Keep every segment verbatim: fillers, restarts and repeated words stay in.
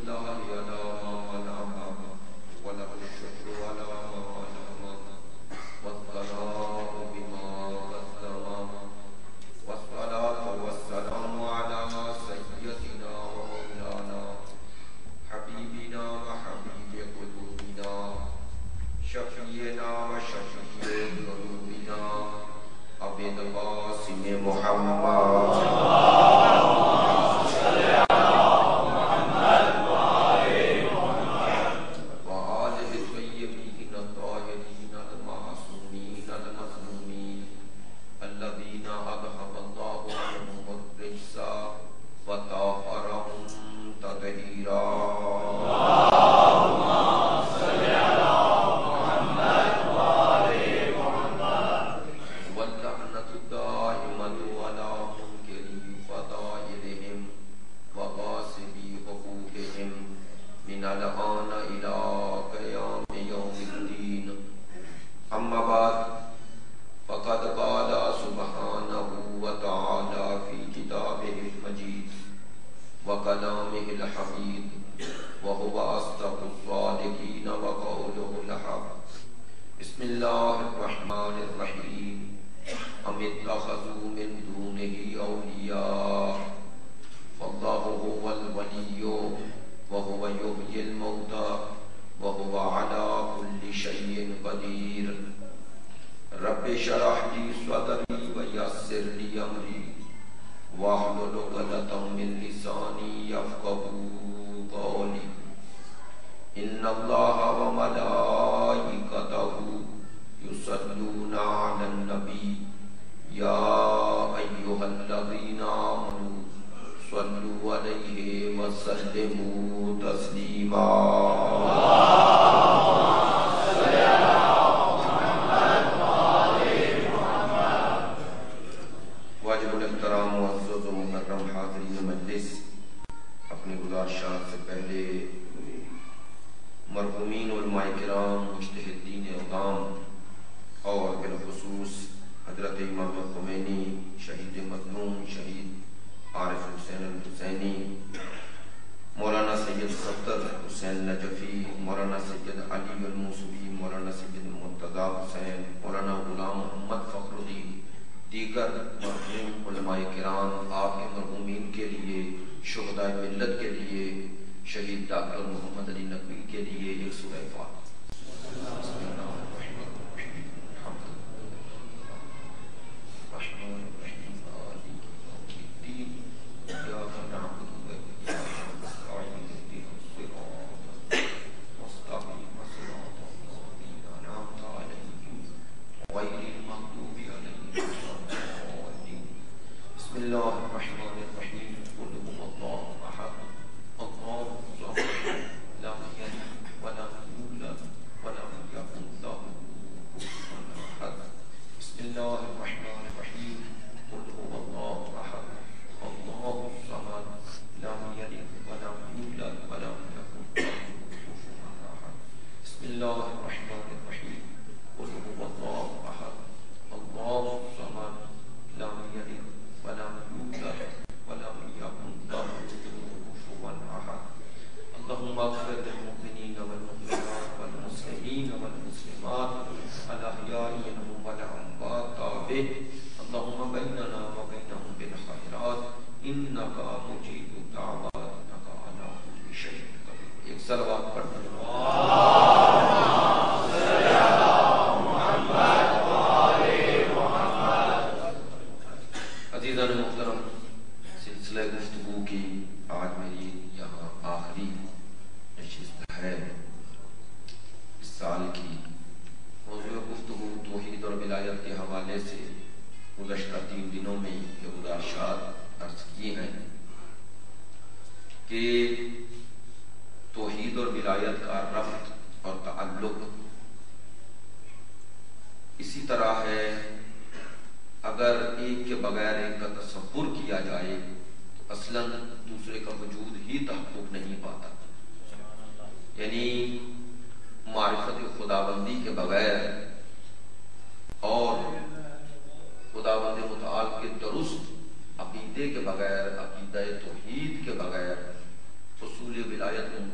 عقیدے کے بغیر، عقیدہ توحید کے بغیر حصول ولایت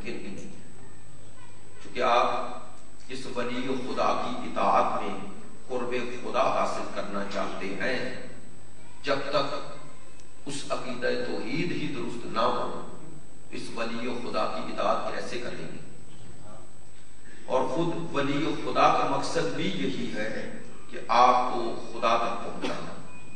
اس ولی خدا کی اطاعت میں قرب خدا حاصل کرنا چاہتے ہیں، جب تک اس عقیدہ توحید ہی درست نہ ہو اس ولی خدا کی اطاعت کیسے کریں گے؟ اور خود ولی خدا کا مقصد بھی یہی ہے کہ آپ کو خدا تک پہنچانا،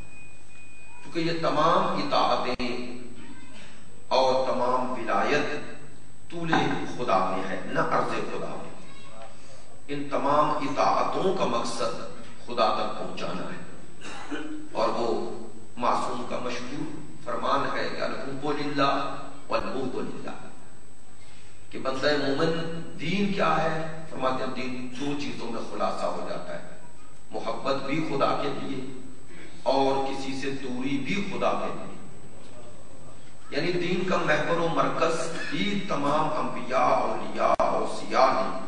کیونکہ یہ تمام اطاعتیں اور تمام ولایت طول خدا میں ہے، نہ عرض خدا میں۔ ان تمام اطاعتوں کا مقصد خدا تک پہنچانا ہے، اور وہ معصوم کا مشہور فرمان ہے کہ الحب للہ والبغض للہ، کہ بندہ مومن دین کیا ہے؟ فرماتے ہیں دین دو چیزوں میں خلاصہ ہو جاتا ہے، محبت بھی خدا کے لیے اور کسی سے دوری بھی خدا کے لیے۔ یعنی دین کا محور و مرکز ہی تمام انبیاء اولیاء اور اوصیاء نے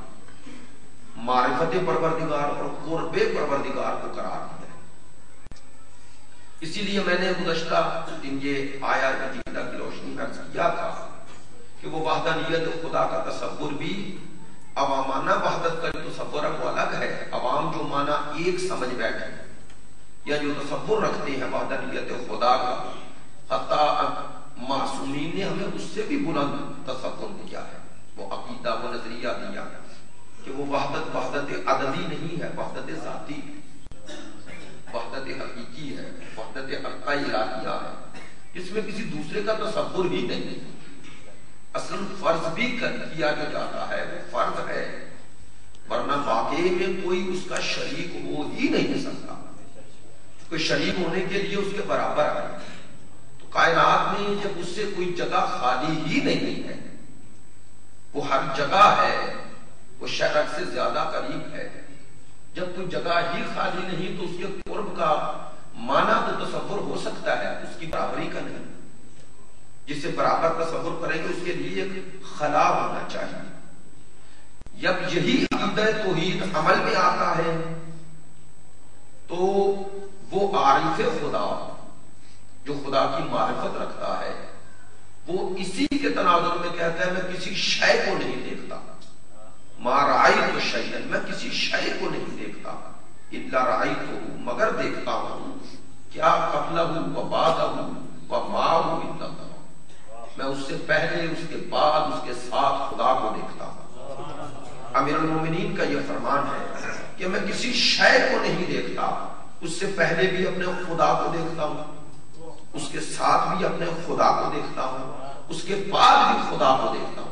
معرفت پروردگار اور قرب پروردگار کو قرار دیا ہے۔ اسی لیے میں نے گزشتہ دن یہ آیا مجیدہ کی روشنی میں عرض کیا تھا کہ وہ وحدانیت خدا کا تصور بھی عوامانہ وحدت کا تصور کو الگ ہے۔ عوام جو معنی ایک سمجھ بیٹھے یا جو تصور رکھتے ہیں وحدانیت خدا کا، حتیٰ معصومین نے ہمیں اس سے بھی بلند تصور دیا ہے، وہ عقیدہ و نظریہ دیا ہے کہ وہ وحدت وحدت عددی نہیں ہے، وحدت ذاتی، وحدت حقیقی ہے، وحدت حقہ الہیہ ہے، جس میں کسی دوسرے کا تصور ہی نہیں۔ اصل فرض بھی کیا جو جاتا ہے وہ فرض ہے، ورنہ واقعی میں کوئی اس کا شریک ہو ہی نہیں سکتا، کوئی شریک ہونے کے لیے اس کے برابر ہے۔ تو کائنات میں جب اس سے کوئی جگہ خالی ہی نہیں ہے، وہ ہر جگہ ہے، وہ شرک سے زیادہ قریب ہے، جب کوئی جگہ ہی خالی نہیں تو اس کے قرب کا معنی تو تصور ہو سکتا ہے، اس کی برابری کا نہیں۔ جس سے برابر تصور کریں گے اس کے لیے ایک خلا ہونا چاہیے۔ جب یہی عقیدہ توحید عمل میں آتا ہے تو وہ عارف خدا جو خدا کی معرفت رکھتا ہے وہ اسی کے تناظر میں کہتا ہے میں کسی شے کو نہیں دیکھتا، ما رأیت شیئا، میں کسی شے کو نہیں دیکھتا، الا رأیتہ، مگر دیکھتا ہوں کیا قبلہ و بعدہ و معہ الا اللہ، میں اس سے پہلے اس کے بعد اس کے ساتھ خدا کو دیکھتا ہوں۔ امیر المومنین کا یہ فرمان ہے کہ میں کسی شے کو نہیں دیکھتا، اس سے پہلے بھی اپنے خدا کو دیکھتا ہوں، اس کے ساتھ بھی اپنے خدا کو دیکھتا ہوں، اس کے بعد بھی خدا کو دیکھتا ہوں۔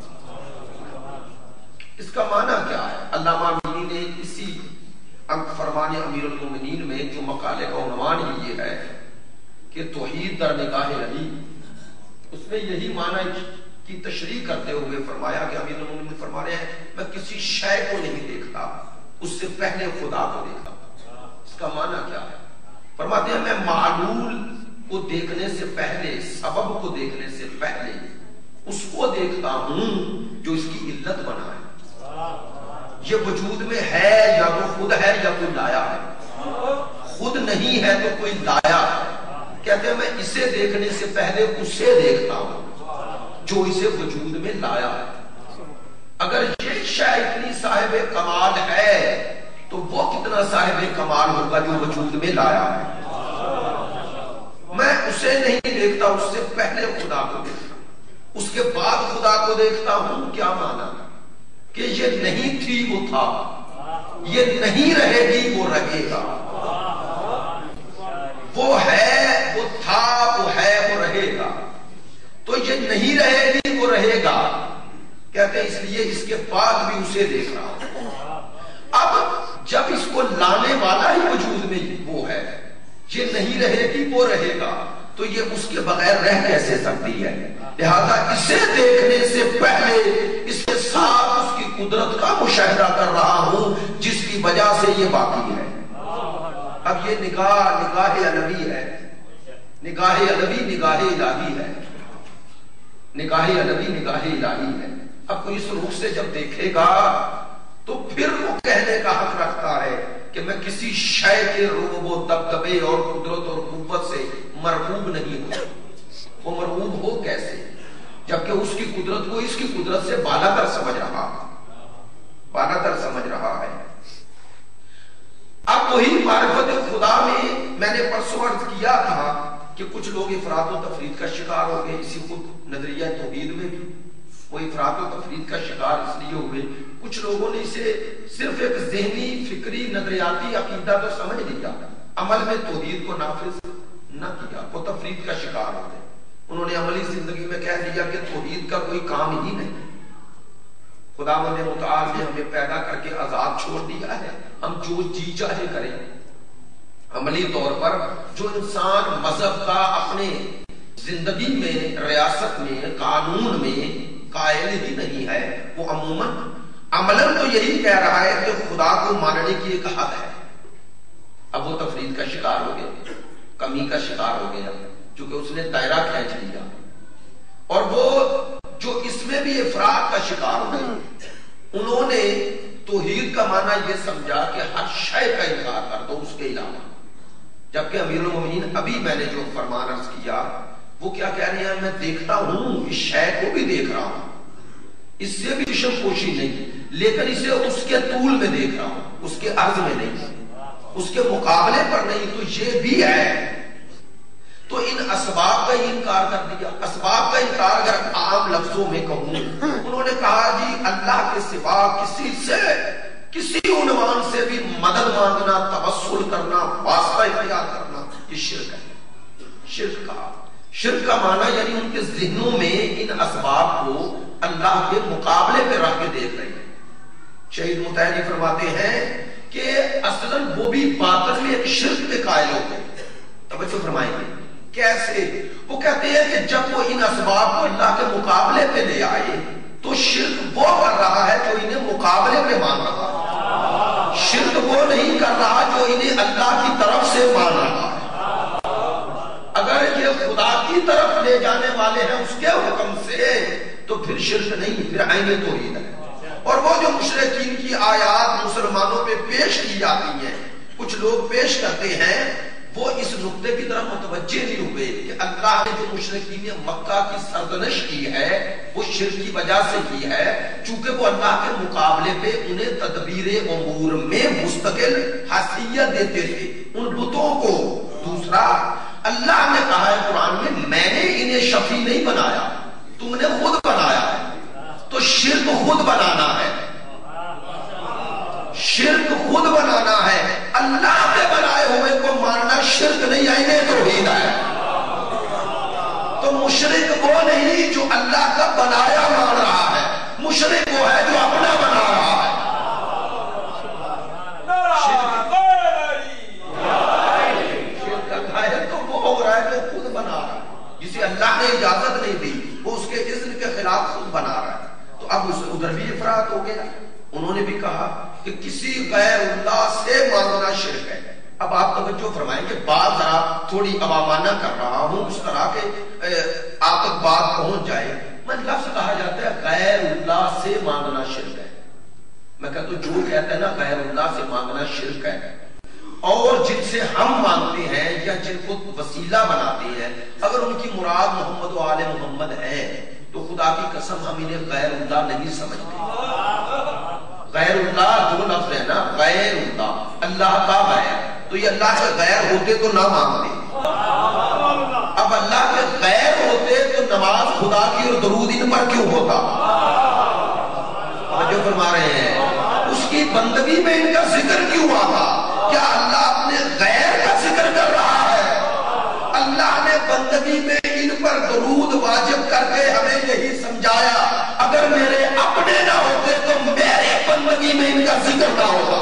اس کا معنی کیا ہے؟ علامہ امینی نے اسی فرمان امیر المومنین میں جو مقالے کا عنوان ہی یہ ہے کہ توحید در نگاہ علی، اس میں یہی معنی کی تشریح کرتے ہوئے فرمایا کہ امیر المومنین فرما رہے ہیں میں کسی شے کو نہیں دیکھتا، اس سے پہلے خدا کو دیکھتا ہوں۔ اس کا معنی کیا ہے؟ فرماتے ہیں میں معلول کو دیکھنے سے پہلے، سبب کو دیکھنے سے پہلے اس کو دیکھتا ہوں جو اس کی علت بنا ہے۔ یہ وجود میں ہے یا وہ خود ہے یا کوئی لایا ہے، خود نہیں ہے تو کوئی لایا ہے۔ کہتے ہیں میں اسے دیکھنے سے پہلے اسے دیکھتا ہوں جو اسے وجود میں لایا ہے۔ اگر یہ شے اتنی صاحب کمال ہے تو وہ کتنا صاحب کمال ہوگا جو وجود میں لایا ہے۔ میں اسے نہیں دیکھتا، اس سے پہلے خدا کو دیکھتا ہوں، اس کے بعد خدا کو دیکھتا ہوں۔ کیا معنی کہ یہ نہیں تھی وہ تھا، یہ نہیں رہے گی وہ رہے گا، وہ ہے وہ تھا وہ ہے وہ رہے گا، تو یہ نہیں رہے گی وہ رہے گا۔ کہتے ہیں اس لیے اس کے بعد بھی اسے دیکھ رہا ہوں۔ اب جب اس کو لانے والا ہی وجود میں وہ ہے، یہ نہیں رہے گی وہ رہے گا، تو یہ اس کے بغیر رہ کیسے سکتی ہے؟ لہذا اسے دیکھنے سے پہلے اس کے ساتھ اس کی قدرت کا مشاہدہ کر رہا ہوں جس کی وجہ سے یہ باقی ہے۔ اب یہ نگاہ نگاہ علوی ہے، نگاہ علوی نگاہ الہی ہے، نگاہ علوی نگاہ الہی ہے۔ اب کوئی اس روح سے جب دیکھے گا تو پھر وہ کہنے کا حق رکھتا ہے کہ میں کسی شے کے روب و دبدبے اور قدرت اور قوت سے مرعوب نہیں ہوں۔ وہ مرعوب ہو کیسے جبکہ اس کی قدرت کو اس کی قدرت سے بالا تر سمجھ رہا بالا تر سمجھ رہا ہے۔ توحید معرفت خدا میں میں نے پرسوں عرض کیا تھا کہ کچھ لوگ افراط و تفرید کا شکار ہو گئے اسی خود نظریہ توحید میں بھی وہ افراط و تفرید کا شکار اس لیے ہوئے کچھ لوگوں نے اسے صرف ایک ذہنی فکری نظریاتی عقیدہ تو سمجھ لیا عمل میں توحید کو نافذ نہ کیا وہ تفرید کا شکار ہو گئے انہوں نے عملی زندگی میں کہہ دیا کہ توحید کا کوئی کام ہی نہیں خداوند متعال نے ہمیں پیدا کر کے آزاد چھوڑ دیا ہے ہم جو جی چاہے کریں عملی طور پر جو انسان مذہب کا اپنے زندگی میں ریاست میں قانون میں قائل ہی نہیں ہے وہ عموماً عملاً تو یہی کہہ رہا ہے کہ خدا کو ماننے کی ایک حد ہے اب وہ تفرید کا شکار ہو گیا کمی کا شکار ہو گیا چونکہ اس نے دائرہ کھینچ لیا اور وہ جو اس میں بھی افراط کا شکار ہو گئے انہوں نے توحید کا معنی یہ سمجھا کہ ہر شے کا انکار کر دو اس کے علاوہ جبکہ امیر المومنین ابھی میں نے جو فرمان عرض کیا وہ کیا کہہ رہے ہیں میں دیکھتا ہوں اس شے کو بھی دیکھ رہا ہوں اس سے بھی شم پوشی نہیں لیکن اسے اس کے طول میں دیکھ رہا ہوں اس کے عرض میں نہیں اس کے مقابلے پر نہیں تو یہ بھی ہے تو ان اسباب کا انکار کر دیا اسباب کا انکار اگر عام لفظوں میں کہوں انہوں نے کہا جی اللہ کے سوا کسی سے کسی عنوان سے بھی مدد مانگنا توسل کرنا واسطہ اختیار کرنا یہ شرک ہے شرک کا شرک کا معنی یعنی ان کے ذہنوں میں ان اسباب کو اللہ کے مقابلے پہ رکھ کے دیکھ رہے ہیں شہید متحری فرماتے ہیں کہ اصلاً وہ بھی باطن میں ایک شرک پہ قائل ہو گئے توجہ فرمائیں گے کیسے وہ کہتے ہیں کہ جب وہ ان اسباب کو اللہ کے مقابلے پہ لے آئے تو شرک وہ کر رہا ہے جو انہیں مقابلے پہ مان رہا ہے شرک وہ نہیں کر رہا جو انہیں اللہ کی طرف سے مان رہا ہے اگر یہ خدا کی طرف لے جانے والے ہیں اس کے حکم سے تو پھر شرک نہیں پھر عین توحید ہے اور وہ جو مشرکین کی آیات مسلمانوں پہ پیش کی جاتی ہیں کچھ لوگ پیش کرتے ہیں وہ اس نقطے کی طرف متوجہ نہیں ہوئے کہ اللہ نے جو مشرکین مکہ کی سرزنش کی ہے وہ شرک کی وجہ سے کی ہے چونکہ وہ اللہ کے مقابلے پہ انہیں تدبیر امور میں مستقل حیثیت دیتے تھے ان بتوں کو دوسرا اللہ نے کہا ہے قرآن میں میں نے انہیں شفیع نہیں بنایا تم نے خود بنایا ہے تو شرک خود بنانا ہے شرک خود بنانا ہے اللہ کے بنائے ہوئے کو ماننا شرک نہیں عین توحید ہے تو مشرک وہ نہیں جو اللہ کا بنایا مان رہا ہے مشرک وہ ہے جو اپنا بنا رہا ہے شرک کا غائب تو وہ ہو رہا ہے جو خود بنا رہا ہے جسے اللہ نے اجازت نہیں دی وہ اس کے اذن کے خلاف خود بنا رہا ہے تو اب اس ادھر بھی افراط ہو گیا انہوں نے بھی کہا کہ کسی غیر اللہ سے مانگنا شرک ہے اب آپ توجہ فرمائیں کہ بات ذرا تھوڑی عوامانہ کر رہا ہوں اس طرح کے آپ تک بات پہنچ جائے میں لفظ کہا جاتا ہے غیر اللہ سے مانگنا شرک ہے میں کہتا ہوں جو کہتا ہے نا غیر اللہ سے مانگنا شرک ہے اور جن سے ہم مانگتے ہیں یا جن کو وسیلہ بناتے ہیں اگر ان کی مراد محمد و آل محمد ہے تو خدا کی قسم ہم انہیں غیر اللہ نہیں سمجھتے غیر اللہ جو لفظ ہے نا غیر اللہ اللہ کا غیر تو یہ اللہ کے غیر ہوتے تو نہ مانگتے اب اللہ کے غیر ہوتے تو نماز خدا کی اور درود ان پر کیوں ہوتا جو فرما رہے ہیں اس کی بندگی میں ان کا ذکر کیوں آتا کیا اللہ اپنے غیر کا ذکر کر رہا ہے اللہ نے بندگی میں ان پر درود واجب کر کے ہمیں یہی سمجھایا اگر میرے اپنے نہ ہوتے تو میرے بندگی میں ان کا ذکر نہ ہوتا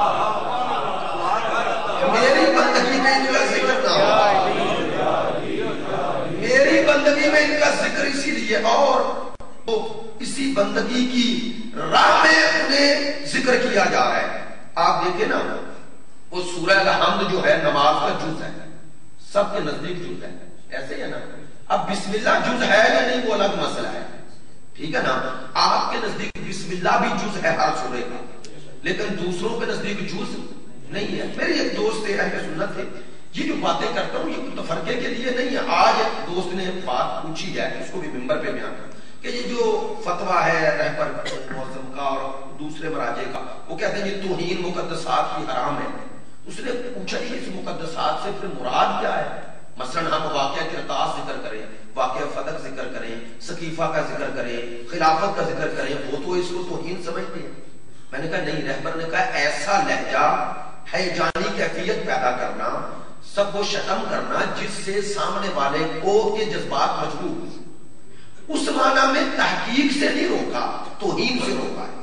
میری بندگی میں ان کا ذکر نہ ہوتا میری بندگی میں ان کا ذکر اسی لیے اور اسی بندگی کی راہ میں انہیں ذکر کیا جا رہا ہے آپ دیکھیں نا وہ سورہ الحمد جو ہے نماز کا جز ہے سب کے نزدیک جز ہے ایسے ہے نا اب بسم اللہ جز ہے یا نہیں وہ الگ مسئلہ ہے ٹھیک ہے نا آپ کے نزدیک بسم اللہ بھی جز ہے ہر سورے کا لیکن دوسروں کے نزدیک جز نہیں ہے میری ایک دوست ہے اہل سنت ہے یہ جو باتیں کرتا ہوں یہ تفرقے کے لیے نہیں ہے آج ایک دوست نے بات پوچھی ہے اس کو بھی منبر پہ بیان کر کہ یہ جو فتویٰ ہے رہبر معظم کا اور دوسرے مراجع کا وہ کہتے ہیں یہ توہین مقدسات کی حرام ہے اس نے پوچھا یہ اس مقدسات سے پھر مراد کیا ہے؟ مثلا ہم واقعہ کرتاس ذکر کریں، واقعہ فدق ذکر کریں، سقیفہ کا ذکر کریں، خلافت کا ذکر کریں، وہ تو اس کو توہین سمجھتے ہیں۔ میں نے کہا نہیں، رہبر نے کہا ایسا لہجہ ہیجانی کیفیت پیدا کرنا، سب وہ شتم کرنا جس سے سامنے والے کو کے جذبات مجبور ہو، اس معنی میں تحقیق سے نہیں روکا، توہین سے روکا ہے۔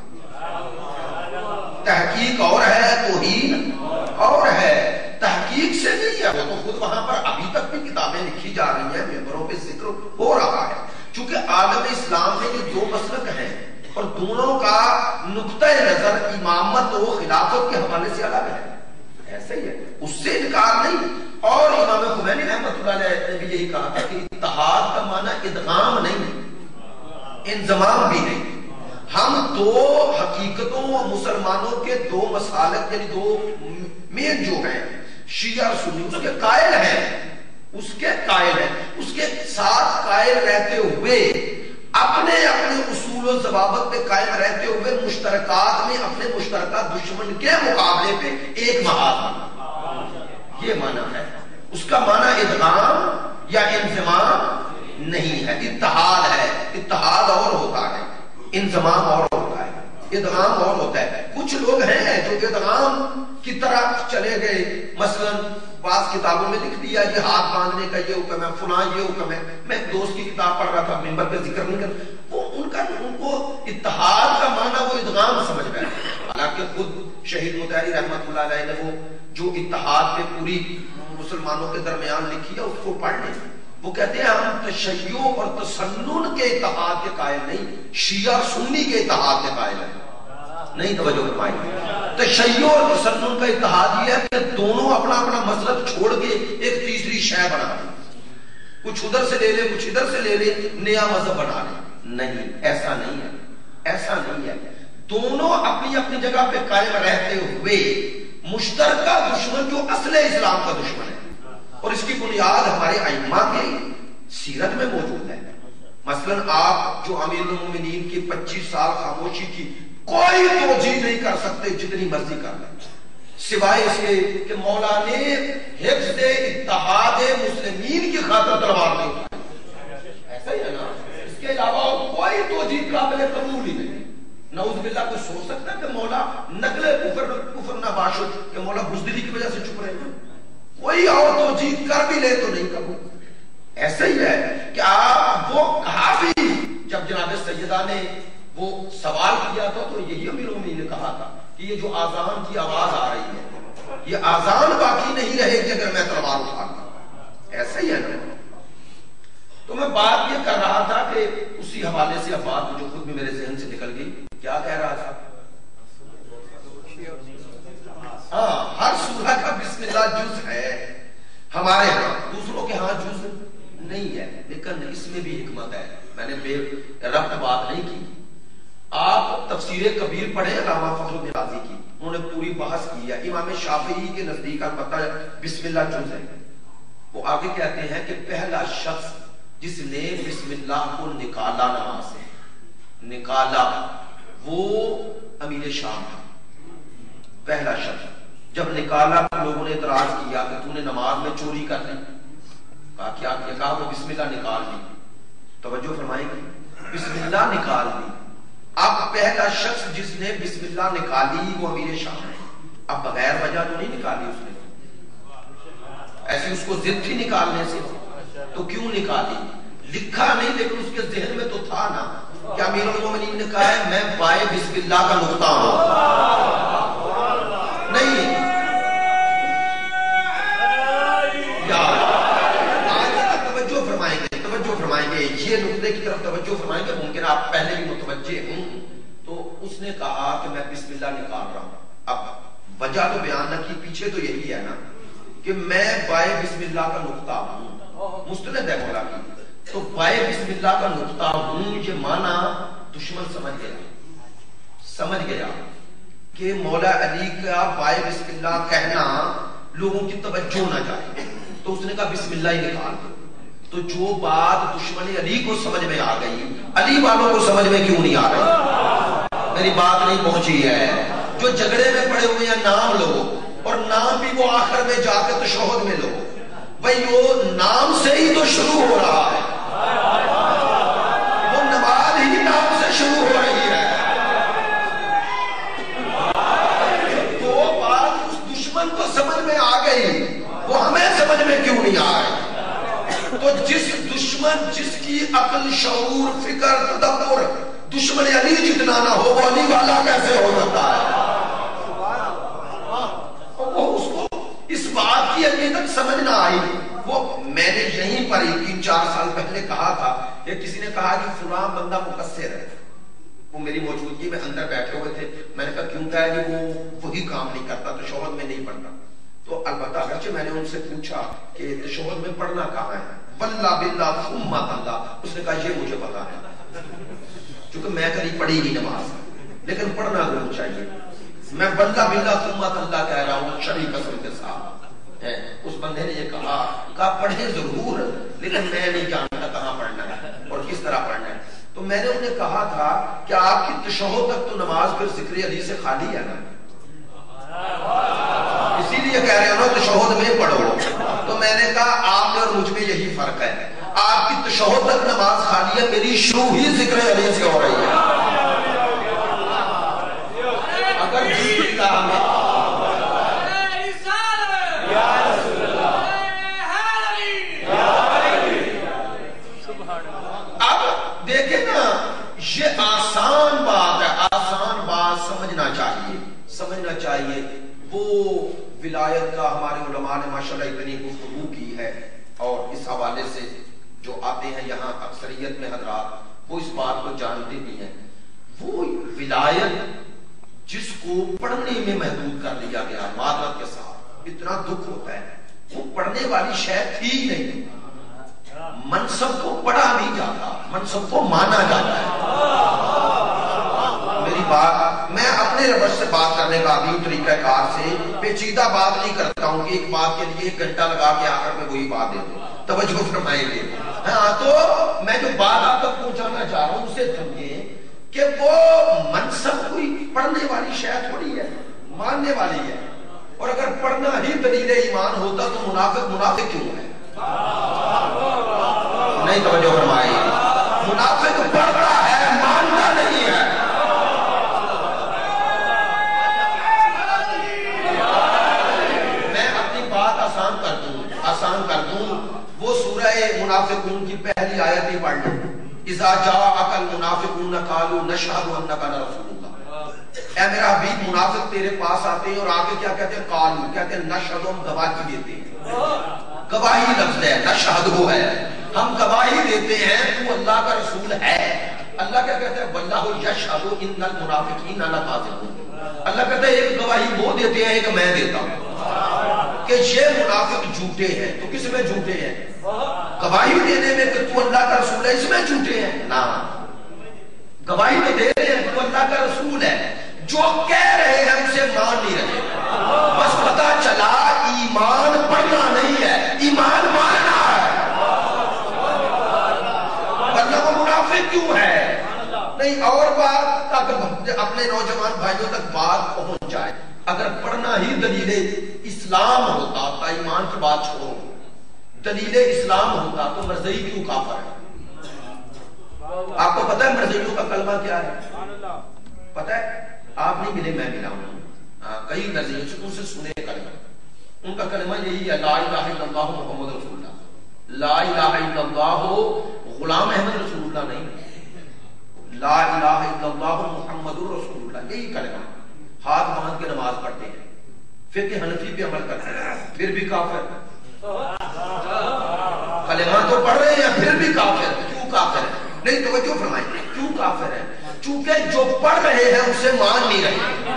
تحقیق اور ہے، توہین اور ہے۔ تحقیق سے نہیں ہے، وہ تو خود وہاں پر ابھی تک بھی کتابیں لکھی جا رہی ہیں، ممبروں پہ ذکر ہو رہا ہے، چونکہ عالم اسلام میں یہ دو مسلک ہیں اور دونوں کا نقطہ نظر امامت و خلافت کے حوالے سے الگ ہے، ایسا ہی ہے، اس سے انکار نہیں۔ اور امام خمینی رحمۃ اللہ علیہ نے بھی یہی کہا تھا کہ اتحاد کا معنی ادغام نہیں، انضمام بھی نہیں۔ ہم دو حقیقتوں مسلمانوں کے دو مسالک یعنی دو مین جو ہیں شیعہ اور سنی، اس کے قائل ہیں، اس کے قائل ہیں، اس کے ساتھ قائل رہتے ہوئے اپنے اپنے اصول و ضوابط پہ قائم رہتے ہوئے مشترکات میں اپنے مشترکہ دشمن کے مقابلے پہ ایک محاذ بنا، یہ معنی ہے۔ اس کا معنی ادغام یا انضمام نہیں ہے، اتحاد ہے۔ اتحاد اور ہوتا ہے، انضمام اور ہوتا ہے، ادغام اور ہوتا ہے۔ کچھ لوگ ہیں جو ادغام کی طرح چلے گئے، مثلا بعض کتابوں میں لکھ دیا یہ ہاتھ باندھنے کا یہ حکم ہے، فلاں یہ حکم ہے۔ میں ایک دوست کی کتاب پڑھ رہا تھا، ممبر پہ ذکر نہیں کر، وہ ان کا ان کو اتحاد کا معنی وہ ادغام سمجھ گئے، حالانکہ خود شہید مطہری رحمۃ اللہ علیہ نے وہ جو اتحاد پہ پوری مسلمانوں کے درمیان لکھی ہے اس کو پڑھ لیں۔ وہ کہتے ہیں ہم تشیع اور تسنن کے اتحاد کے قائل نہیں، شیعہ اور سنی کے اتحاد کے قائل ہیں۔ نہیں توجہ فرمائی، تشیع اور تسنن کا اتحاد یہ ہے کہ دونوں اپنا اپنا مذہب چھوڑ کے ایک تیسری شے بنا لیں، کچھ ادھر سے لے لے کچھ ادھر سے لے لے، نیا مذہب بنا لیں۔ نہیں، ایسا نہیں ہے، ایسا نہیں ہے۔ دونوں اپنی اپنی جگہ پہ قائم رہتے ہوئے مشترکہ دشمن جو اصل اسلام کا دشمن ہے، اور اس کی بنیاد ہمارے ائمہ کی سیرت میں موجود ہے۔ مثلا آپ جو امیر المومنین کی پچیس سال خاموشی کی کوئی توجیہ نہیں کر سکتے جتنی مرضی کر لیں، سوائے اس کے کہ مولا نے حفظ اتحاد مسلمین کی خاطر تلوار نہیں اٹھائی، ایسا ہی ہے نا۔ اس کے علاوہ کوئی توجیہ قابل قبول ہی نہیں۔ نعوذ باللہ کوئی سوچ سکتا ہے کہ مولا نقل کفر کفر نہ باشد کہ مولا بزدلی کی وجہ سے چھپ رہے ہیں، کوئی اور توجیہ کر بھی لے تو نہیں قبول۔ ایسا ہی ہے کہ آپ وہ کہا بھی، جب جناب سیدہ نے وہ سوال کیا تھا تو یہی امیر المومنین نے کہا تھا کہ یہ جو آذان کی آواز آ رہی ہے یہ آذان باقی نہیں رہے گی اگر میں تلوار اٹھا لوں، ایسا ہی ہے نا۔ تو میں بات یہ کر رہا تھا کہ اسی حوالے سے اب بات جو خود بھی میرے ذہن سے نکل گئی، کیا کہہ رہا تھا؟ ہاں، ہر سورہ کا بسم اللہ جز ہے ہمارے ہاں، دوسروں کے ہاں جز نہیں ہے، لیکن اس میں بھی حکمت ہے۔ میں نے بے ربط بات نہیں کی۔ آپ تفسیر کبیر پڑھیں علامہ فخر الدین رازی کی، انہوں نے پوری بحث کی ہے۔ امام شافعی کے نزدیک البتہ بسم اللہ جز ہے۔ وہ آگے کہتے ہیں کہ پہلا شخص جس نے بسم اللہ کو نکالا نماز سے نکالا وہ امیر شام تھا، پہلا شخص۔ جب نکالا لوگوں نے اعتراض کیا کہ تو نے نماز میں چوری کر لی، کہا کیا کیا؟ کہا وہ بسم اللہ نکال لی۔ توجہ فرمائیں گے، بسم اللہ نکال لی۔ اب پہلا شخص جس نے بسم اللہ نکالی وہ امیر شام ہے۔ اب بغیر وجہ تو نہیں نکالی اس نے، ایسی اس کو ضد تھی نکالنے سے، تو کیوں نکالی؟ لکھا نہیں لیکن اس کے ذہن میں تو تھا نا کہ امیر المومنین نے کہا ہے میں بائے بسم اللہ کا نقطہ ہوں۔ نہیں، توجہ فرمائیں گے، توجہ فرمائیں گے، یہ نقطے کی طرف توجہ فرمائیں گے، ممکن آپ پہلے بھی متوجہ ہوں۔ تو اس نے کہا کہ میں بسم اللہ نکال رہا ہوں۔ اب وجہ تو بیان نہ کی، پیچھے تو یہی ہے نا کہ میں بائے بسم اللہ کا نقطہ ہوں، مستند ہے مولا کی، تو بائے بسم اللہ کا نقطہ ہوں یہ معنی دشمن سمجھ گیا، سمجھ گیا کہ مولا علی کا بائے بسم اللہ کہنا لوگوں کی توجہ نہ جائے، تو اس نے کہا بسم اللہ ہی نکال دو۔ تو جو بات دشمن علی کو سمجھ میں آ گئی، علی والوں کو سمجھ میں کیوں نہیں آ رہی؟ میری بات نہیں پہنچی ہے۔ جو جھگڑے میں پڑے ہوئے ہیں نام لو، اور نام بھی وہ آخر میں جا کے تشہد میں لو. بھئی وہ نام سے ہی تو شروع ہو رہا ہے, وہ نماز ہی نام سے شروع ہو رہی ہے. تو بات اس دشمن کو سمجھ میں آ گئی, وہ ہمیں سمجھ میں کیوں نہیں آئے؟ تو جس دشمن جس کی عقل شعور فکر تدبر دشمن علی جتنا نہ ہو, وہ علی والا کیسے ہو سکتا ہے؟ وہ اس کو اس بات کی حقیقت سمجھ نہ آئی. وہ میں نے یہیں پر ہی تین چار سال پہلے کہا تھا کہ کسی نے کہا کہ فلاں بندہ مقصر ہے, وہ میری موجودگی میں اندر بیٹھے ہوئے تھے. میں نے کہا کیوں کہا کہ وہ وہی کام نہیں کرتا, تشہد میں نہیں پڑھتا. تو البتہ اگرچہ میں نے ان سے پوچھا کہ تشہد میں پڑھنا کہاں ہے, واللہ باللہ ثم اللہ, اس نے کہا یہ مجھے پتا ہے, چونکہ میں کبھی پڑھی نہیں نماز, لیکن پڑھنا ضرور چاہیے. میں واللہ باللہ ثم اللہ کہہ رہا ہوں شرعی قسم کے ساتھ. اس بندے نے یہ کہا کہا پڑھے ضرور, لیکن میں نہیں جانتا کہاں پڑھنا ہے اور کس طرح پڑھنا ہے. تو میں نے انہیں کہا تھا کہ آپ کی تشہد تک تو نماز پھر ذکر علی سے خالی ہے نا, اسی لیے کہہ رہے ہو تشہد میں پڑھو. تو میں نے کہا آپ میں اور مجھ میں یہی فرق ہے, آپ کی تشہد تک نماز خالی ہے, میری شروع ہی ذکر علی سے ہو رہی ہے. اگر جھوٹی کہا میں اب دیکھیں نا, یہ آسان بات ہے, آسان بات سمجھنا چاہیے, سمجھنا چاہیے. وہ ولایت کا ہمارے علماء نے ماشاءاللہ اتنی گفتگو کی ہے, اور اس حوالے سے جو آتے ہیں یہاں اکثریت میں حضرات وہ اس بات کو جانتے بھی ہیں. وہ ولایت جس کو پڑھنے میں محدود کر دیا گیا معذرت کے ساتھ, اتنا دکھ ہوتا ہے. وہ پڑھنے والی شے تھی نہیں. منصب کو پڑھا نہیں جاتا, منصب کو مانا جاتا ہے. میری بات, میں اپنے ربط سے بات کرنے کا بھی طریقہ کار سے پیچیدہ بات نہیں کرتا ہوں کہ ایک بات کے لیے ایک گھنٹہ لگا کے آخر میں وہی بات دے دوں, توجہ فرمائیں گے. ہاں, تو میں جو بات آپ تک پہنچانا چاہ رہا ہوں اسے سمجھیں کہ وہ منصب کوئی پڑھنے والی شے تھوڑی ہے, ماننے والی ہے. اور اگر پڑھنا ہی دلیل ایمان ہوتا تو منافق منافق کیوں ہے؟ نہیں توجہ فرمائی. منافق پڑھتا ہے, مانتا نہیں ہے. میں اپنی بات آسان کر دوں, آسان کر دوں. وہ سورہ منافقون کی پہلی آیت ہی پڑھ لیں. اذا جاءک المنافقون قالوا نشهد انک رسول اللہ. اے میرا حبیب, منافق تیرے پاس آتے ہیں اور آگے کیا کہتے ہیں؟ قالوا, کہتے ہیں نشهد, ہم گواہی دیتے ہیں. گواہی لفظ ہے, نشہد وہ ہے, ہم گواہی دیتے ہیں تو اللہ کا رسول ہے. اللہ کیا کہتے ہیں؟ واللہ یشہد ان المنافقین لکاذبون. اللہ کہتا ہے ایک گواہی وہ دیتے ہیں, ایک میں دیتا ہوں کہ یہ منافق جھوٹے ہیں. تو کس میں جھوٹے ہیں؟ گواہی دینے میں کہ تو اللہ کا رسول ہے, اس میں جھوٹے ہیں نا. گواہی تو دے رہے ہیں تو اللہ کا رسول ہے, جو کہہ رہے ہیں اسے مان نہیں رہے. بس پتا چلا ایمان پڑھنا نہیں ہے, ایمان ماننا ہے. ورنہ وہ منافق کیوں ہے؟ نہیں, اور بات تک اپنے نوجوان بھائیوں تک بات پہنچ جائے. اگر پڑھنا ہی دلیل اسلام ہوتا, تا ایمان کی بات چھوڑو, دلیل اسلام ہوتا تو مرزئی کیوں کافر ہے؟ آپ کو پتہ ہے مرزئیوں کا کلمہ کیا ہے؟ پتہ ہے؟ آپ نہیں ملے, میں ملا ہوں. کئی مرزئیوں سے ان سے سنے کلمہ, ان کا کلمہ یہی ہے, لا الہ الا اللہ محمد رسول اللہ. لا الہ الا اللہ غلام احمد رسول اللہ نہیں, لا الہ الا اللہ محمد رسول اللہ, یہی کلمہ. ہاتھ باندھ کے نماز پڑھتے ہیں, فقہ حنفی پہ عمل کرتے ہیں, پھر بھی کافر. کلمہ تو پڑھ رہے ہیں پھر بھی کافر. کیوں کافر ہے؟ نہیں توجہ فرمائیں, کیوں کافر ہے؟ چونکہ جو پڑھ رہے ہیں اسے مان نہیں رہے.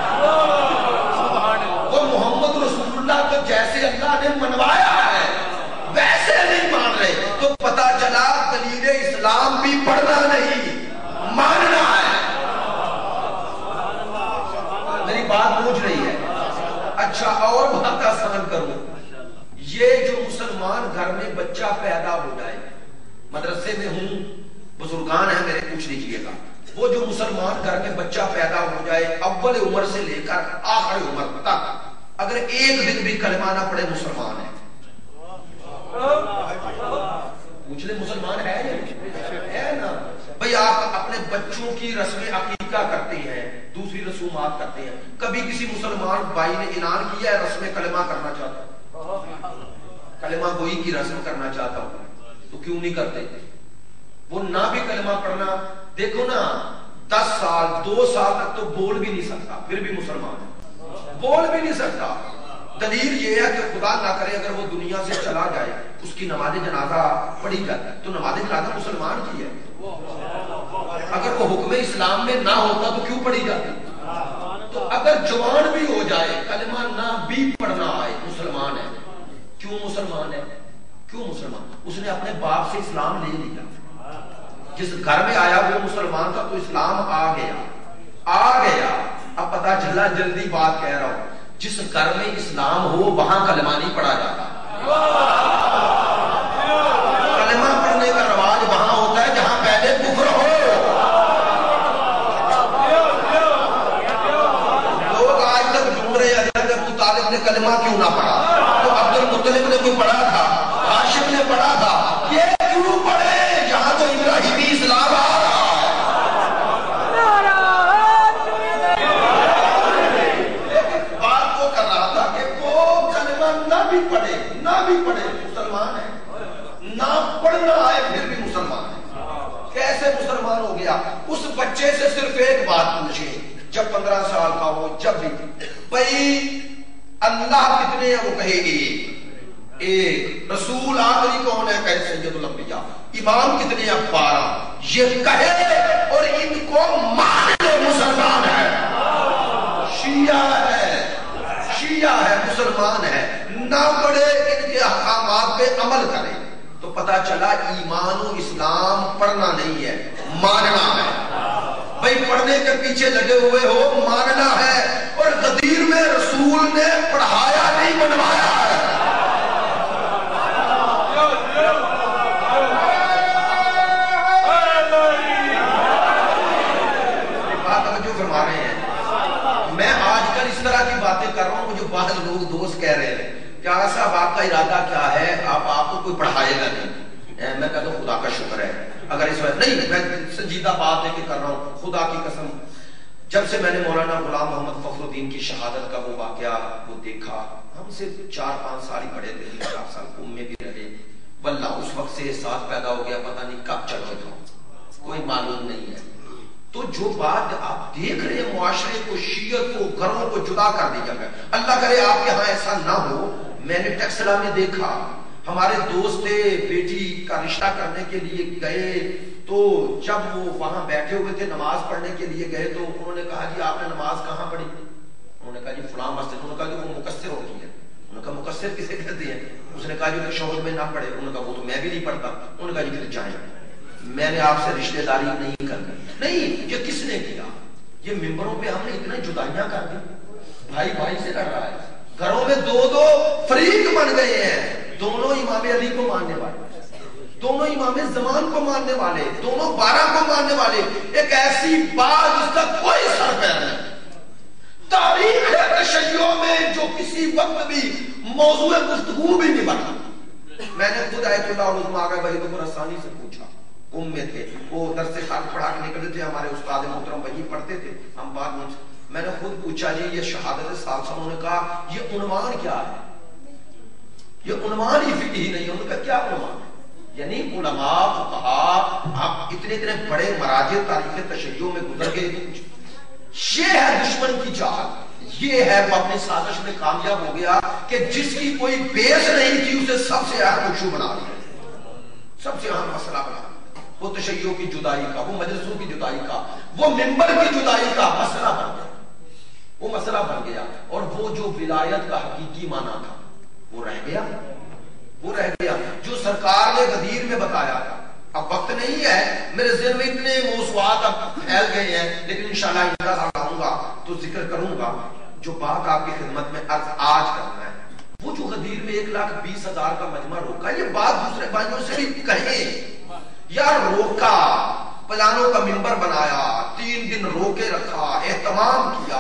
وہ محمد رسول اللہ کو جیسے اللہ نے منوایا ہے ویسے نہیں مان رہے. تو پتا چلا دلیل اسلام بھی پڑھنا نہیں, ماننا ہے. میری بات پوچھ رہی ہے. اچھا, اور بات آسان کروں. یہ جو مسلمان گھر میں بچہ پیدا ہو جائے, مدرسے میں ہوں, بزرگان ہیں میرے, پوچھ لیجئے گا, وہ جو مسلمان گھر میں بچہ پیدا ہو جائے اول عمر سے لے کر آخر عمر تک اگر ایک دن بھی کلمہ نہ پڑھے مسلمان ہے. پوچھ لے مسلمان ہے ہے نا بھئی. آپ اپنے بچوں کی رسم عقیقہ کرتے ہیں, دوسری رسومات کرتے ہیں, کبھی کسی مسلمان بھائی نے اعلان کیا ہے رسم کلمہ کرنا چاہتا ہوں, کلمہ گوئی کی رسم کرنا چاہتا ہوں, تو کیوں نہیں کرتے؟ وہ نہ بھی کلمہ پڑھنا, دیکھو نا دس سال دو سال تک تو بول بھی نہیں سکتا, پھر بھی مسلمان ہے, بول بھی نہیں سکتا. دلیل یہ ہے کہ خدا نہ کرے اگر وہ دنیا سے چلا جائے, اس کی نماز جنازہ پڑھی جاتی تو نماز جنازہ مسلمان کی ہے. اگر وہ حکم اسلام میں نہ ہوتا تو کیوں پڑھی جاتی؟ تو اگر جوان بھی ہو جائے کلمہ نہ بھی پڑھنا آئے, مسلمان ہے. کیوں مسلمان ہے؟ کیوں مسلمان؟ اس نے اپنے باپ سے اسلام لے لیا, جس گھر میں آیا وہ مسلمان تھا تو اسلام آ گیا آ گیا اب پتا چلا, جلدی بات کہہ رہا ہوں, جس گھر میں اسلام ہو وہاں کلمہ نہیں پڑھا جاتا. کلمہ پڑھنے کا رواج وہاں ہوتا ہے جہاں پہلے کفر ہو. لوگ آج تک ڈھونڈ رہے ہیں حضرت ابو طالب نے کلمہ کیوں نہ پڑھا, تو عبد المطلب نے کوئی پڑھا تھا, ہاشم نے پڑھا تھا, یہ کیوں پڑھے جہاں تو ابراہیمی اسلام آ رہا ہے. بات وہ کر رہا تھا کہ وہ کلمہ نہ بھی پڑھے نہ بھی پڑھے مسلمان ہے, نہ پڑھنا آئے پھر بھی مسلمان ہے. کیسے مسلمان ہو گیا؟ اس بچے سے صرف ایک بات پوچھے جب پندرہ سال کا ہو, جب بھی بھئی اللہ کتنے ہیں وہ کہے گی ایک, رسول آخری کون ہے کہے سید الانبیاء, امام کتنے ہیں بارہ, یہ کہے اور ان کو مان لے مسلمان ہے, شیعہ ہے, شیعہ ہے, مسلمان ہے. نہ پڑھے ان کے احکامات پہ عمل کرے تو پتا چلا ایمان و اسلام پڑھنا نہیں ہے, ماننا ہے. بھئی پڑھنے کے پیچھے لگے ہوئے ہو, ماننا ہے. اور غدیر میں رسول نے پڑھایا نہیں بنوایا ہے. بات توجہ فرما رہے ہیں. میں آج کل اس طرح کی باتیں کر رہا ہوں, مجھے بعض لوگ دوست کہہ رہے ہیں کیا صاحب آپ کا ارادہ کیا ہے, آپ آپ کو کوئی پڑھائے گا نہیں. میں کہتا ہوں خدا کا شکر ہے, اگر اس وقت نہیں, میں سنجیدہ بات ہے کہ کر رہا ہوں, خدا کی قسم. جب سے میں نے مولانا غلام محمد فخر الدین کی شہادت کا وہ واقعہ وہ دیکھا, ہم سے چار پانچ سال ہی بڑے تھے, تین چار سال قوم میں بھی رہے, واللہ اس وقت سے احساس پیدا ہو گیا پتہ نہیں کب چلو تھا, کوئی معلوم نہیں ہے. تو جو بات آپ دیکھ رہے ہیں معاشرے کو, شیعت کو, گھروں کو جدا کر دیا گیا, اللہ کرے آپ کے ہاں ایسا نہ ہو. میں نے ٹیکسلا میں دیکھا, ہمارے دوست تھے, بیٹی کا رشتہ کرنے کے لیے گئے, تو جب وہ وہاں بیٹھے ہوئے تھے نماز پڑھنے کے لیے گئے تو انہوں نے کہا جی آپ نے نماز کہاں پڑھی؟ انہوں نے کہا جی فلاں مسجد. انہوں نے کہا جی وہ مقصر ہوتی ہے. انہوں نے کہا مقصر کسے کہتے ہیں؟ اس نے کہا جی تشہد میں نہ پڑھے. انہوں نے کہا وہ تو میں بھی نہیں پڑھتا. انہوں نے کہا جی پھر جائیں, میں نے آپ سے رشتہ داری نہیں کرنی. نہیں, یہ کس نے کیا؟ یہ ممبروں پہ ہم نے اتنے جدائیاں کر دی, بھائی بھائی سے لڑ رہا ہے, گھروں میں دو دو فریق بن گئے ہیں, دونوں امام علی کو ماننے والے, دونوں امام زمان کو ماننے والے, دونوں بارہ کو ماننے والے. ایک ایسی بات جس کا کوئی سر پیر نہیں تاریخ تشیع میں, جو کسی وقت بھی موضوع گفتگو بھی نہیں بنا. میں نے خود آیت اللہ علیہ آگا وحید القرآن سے پوچھا, قوم میں تھے, وہ درس خاک پڑھا کے نکلے تھے, ہمارے استاد محترم وہی پڑھتے تھے, ہم بعد میں میں نے خود پوچھا جی یہ شہادت ثالثہ, انہوں نے کہا یہ عنوان کیا ہے, یہ عنوان ہی فقہی نہیں. انہوں نے کہا کیا عنوان ہے؟ یعنی علماء فقہاء آپ اتنے اتنے بڑے مراجع تاریخ تشیع میں گزر گئے, یہ ہے دشمن کی چال, یہ ہے وہ اپنی سازش میں کامیاب ہو گیا کہ جس کی کوئی بیس نہیں تھی اسے سب سے اہم ایشو بنا دیا, سب سے اہم مسئلہ بنا دیا. وہ تشیع کی جدائی کا, وہ مجلسوں کی جدائی کا, وہ منبر کی جدائی کا مسئلہ بن گیا, وہ مسئلہ بن گیا. اور وہ جو ولایت کا حقیقی معنی تھا وہ رہ گیا, وہ رہ گیا جو سرکار نے غدیر میں بتایا تھا. اب وقت نہیں ہے, میرے ذہن میں اتنے موضوعات اب پھیل گئے ہیں, لیکن انشاءاللہ انشاءاللہ آؤں گا تو ذکر کروں گا. جو بات آپ کی خدمت میں عرض آج کرنا ہے, وہ جو غدیر میں ایک لاکھ بیس ہزار کا مجمع روکا, یہ بات دوسرے بھائیوں سے بھی کہیں یار, روکا, پلانوں کا منبر بنایا, تین دن روکے رکھا, اہتمام کیا, وہ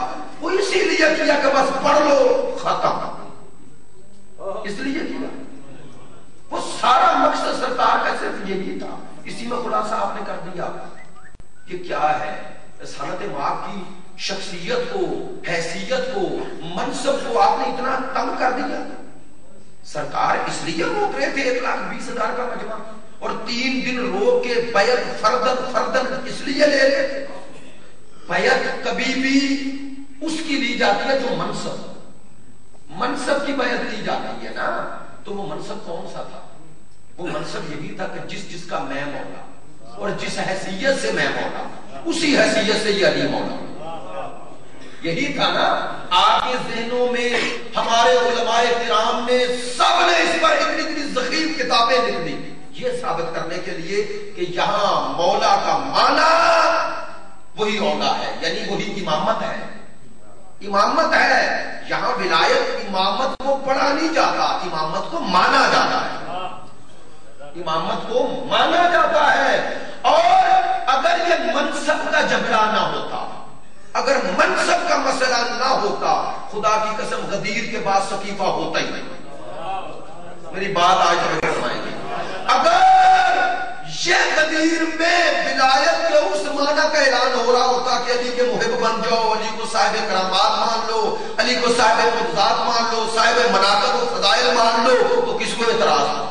وہ اسی لیے کیا کہ بس پڑھ لو ختم، اس لیے کیا، وہ سارا مقصد سرکار کا صرف یہی تھا. اسی میں خلاصہ آپ نے کر دیا کہ کیا ہے رسالت مآب کی شخصیت کو، حیثیت کو، منصب کو آپ نے اتنا تنگ کر دیا. سرکار اس لیے روک رہے تھے ایک لاکھ بیس ہزار کا مجمع، اور تین دن روک کے بیعت فردن فردن اس لیے لے رہے تھے. بیعت کبھی بھی اس کی لی جاتی ہے جو منصب منصب کی بیعت لی جاتی ہے نا. تو وہ منصب کون سا تھا؟ وہ منصب یہی تھا کہ جس جس کا میں مولا اور جس حیثیت سے میں مولا اسی حیثیت سے یہ علی مولا. یہی تھا نا. آپ کے ذہنوں میں ہمارے علماء کرام نے سب نے اس پر اتنی اتنی ضخیم کتابیں لکھ دی یہ ثابت کرنے کے لیے کہ یہاں مولا کا معنی وہی اولا ہے، یعنی وہی امامت ہے. امامت ہے یہاں. ولایت امامت کو پڑھا نہیں جاتا، امامت کو مانا جاتا ہے. امامت کو مانا جاتا ہے. اور اگر یہ منصب کا جھگڑا نہ ہوتا، اگر منصب کا مسئلہ نہ ہوتا، خدا کی قسم غدیر کے بعد سقیفہ ہوتا ہی نہیں. میری بات آج فرمائیں گے. اگر یہ غدیر میں ولایت کے اس معنی کا اعلان ہو رہا ہوتا کہ علی کے محب بن جاؤ، علی کو صاحب کرامات مان لو، علی کو صاحب معجزات مان لو، صاحب مناقب و فضائل مان لو، تو کس کو اعتراض تھا؟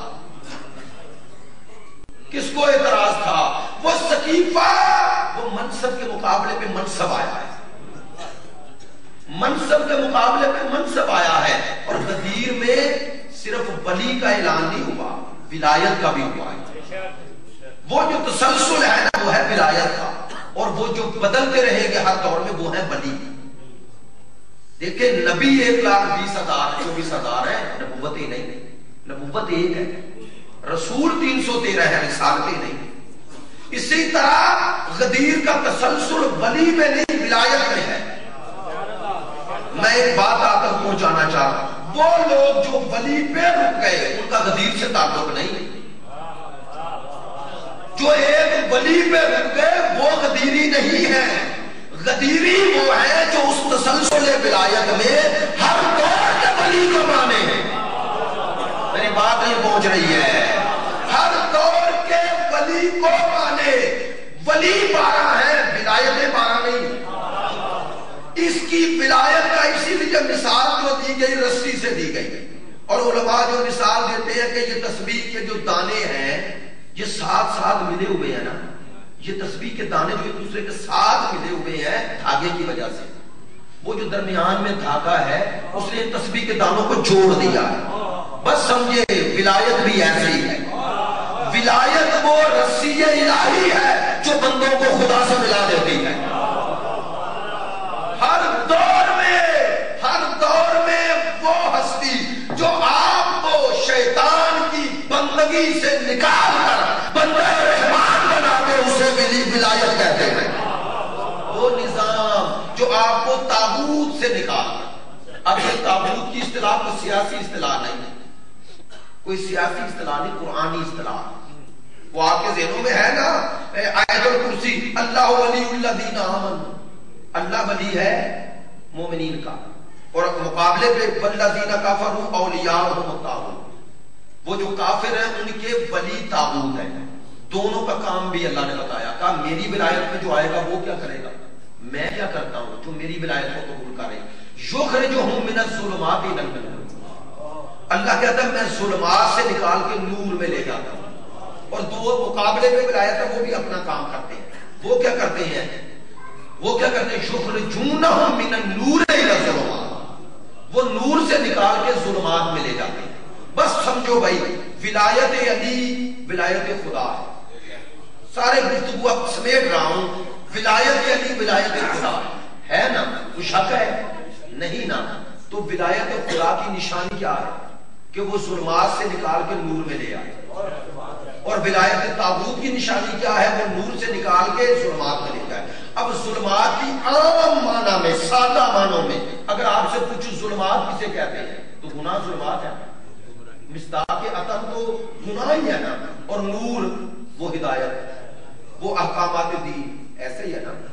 کس کو اعتراض تھا؟ وہ سقیفہ وہ منصب کے مقابلے پہ منصب آیا ہے، منصب کے مقابلے پہ منصب آیا ہے. اور غدیر میں صرف ولی کا اعلان نہیں ہوا، ولایت کا بھی ہوا ہے. وہ جو تسلسل ہے نا وہ ہے ولایت کا، اور وہ جو بدلتے رہیں گے ہر دور میں وہ ہے ولی. دیکھیں نبی ایک لاکھ بیس ہزار چوبیس ہزار ہے، نبوت ہی نہیں، نبوت ایک ہے. رسول تین سو تیرہ ہے، رسالتیں نہیں. اسی طرح غدیر کا تسلسل ولی میں نہیں ولایت میں ہے. میں ایک بات آ کر پہنچانا چاہ رہا ہوں، وہ لوگ جو ولی پہ رک گئے ان کا غدیر سے تعلق نہیں. جو ایک ولی پہ رک گئے وہ غدیری نہیں ہے. غدیری وہ ہے جو اس تسلسل ولایت میں ہر دور کے ولی کو مانے. میری بات نہیں پہنچ رہی ہے. ہر دور کے ولی کو مانے. ولی بارہ ہے، ولایتیں بارہ نہیں. اس کی ولایت کا اسی لیے مثال جو دی گئی رسی سے دی گئی. اور علماء جو مثال دیتے ہیں کہ یہ تسبیح کے جو دانے ہیں یہ ساتھ ساتھ ملے ہوئے ہیں نا، یہ تسبیح کے دانے جو ایک دوسرے کے ساتھ ملے ہوئے ہیں دھاگے کی وجہ سے. وہ جو درمیان میں دھاگا ہے اس نے تسبیح کے دانوں کو جوڑ دیا. بس سمجھے ولایت بھی ایسے ہی ہے. ولایت وہ رسی الہی ہے جو بندوں کو خدا سے ملا دیتی ہے. ہر دور میں ہر دور میں وہ ہستی جو آپ کو شیطان کی بندگی سے نکال کر بندہ رحمان بنا کے اسے ملی ولایت کہتے ہیں. وہ نظام جو آپ کو تابوت سے نکال کر، اب یہ تابوت کی اصطلاح کوئی سیاسی اصطلاح نہیں، کوئی سیاسی اصطلاح نہیں، قرآنی اصطلاح. وہ آپ کے ذہنوں میں ہے نا آیت الکرسی، اللہ ولی الذین آمنوا، اللہ ولی ہے مومنین کا، اور مقابلے پہ والذین کفروا اولیاءہم الطاغوت، وہ جو کافر ہیں ان کے ولی طاغوت ہیں. دونوں کا کام بھی اللہ نے بتایا. کہا میری ولایت میں جو آئے گا وہ کیا کرے گا؟ میں کیا کرتا ہوں جو میری ولایت کو قبول کرے. یخرجہم من الظلمات الی النور، اللہ کہتا ہے میں ظلمات سے نکال کے نور میں لے جاتا ہوں. اور دو مقابلے پہ ولایت ہے وہ بھی اپنا کام کرتے ہیں. وہ کیا کرتے ہیں؟ وہ کیا کرتے ہیں؟ یخرجونہم من النور الی الظلمات، وہ نور سے نکال کے ظلمات میں لے جاتے ہیں. بس سمجھو بھائی ولایت علی ولایت خدا ہے. سارے گفتگو اب سمیٹ رہا ہوں. ولایت علی ولایت خدا ہے نا، کوئی شک ہے؟ نہیں نا. تو ولایت خدا کی نشانی کیا ہے؟ کہ وہ ظلمات سے نکال کے نور میں لے آئے. اور ولایت طاغوت کی نشانی کیا ہے؟ وہ نور سے نکال کے ظلمات میں لے جائے. اب ظلمات کی عام معنی میں، سادہ معنوں میں اگر آپ سے پوچھو ظلمات کسے کہتے ہیں تو گناہ ظلمات ہے. مصداق عطن تو گناہ ہی ہے نا، اور نور وہ ہدایت، وہ احکامات دین ایسے ہی ہے نا. تو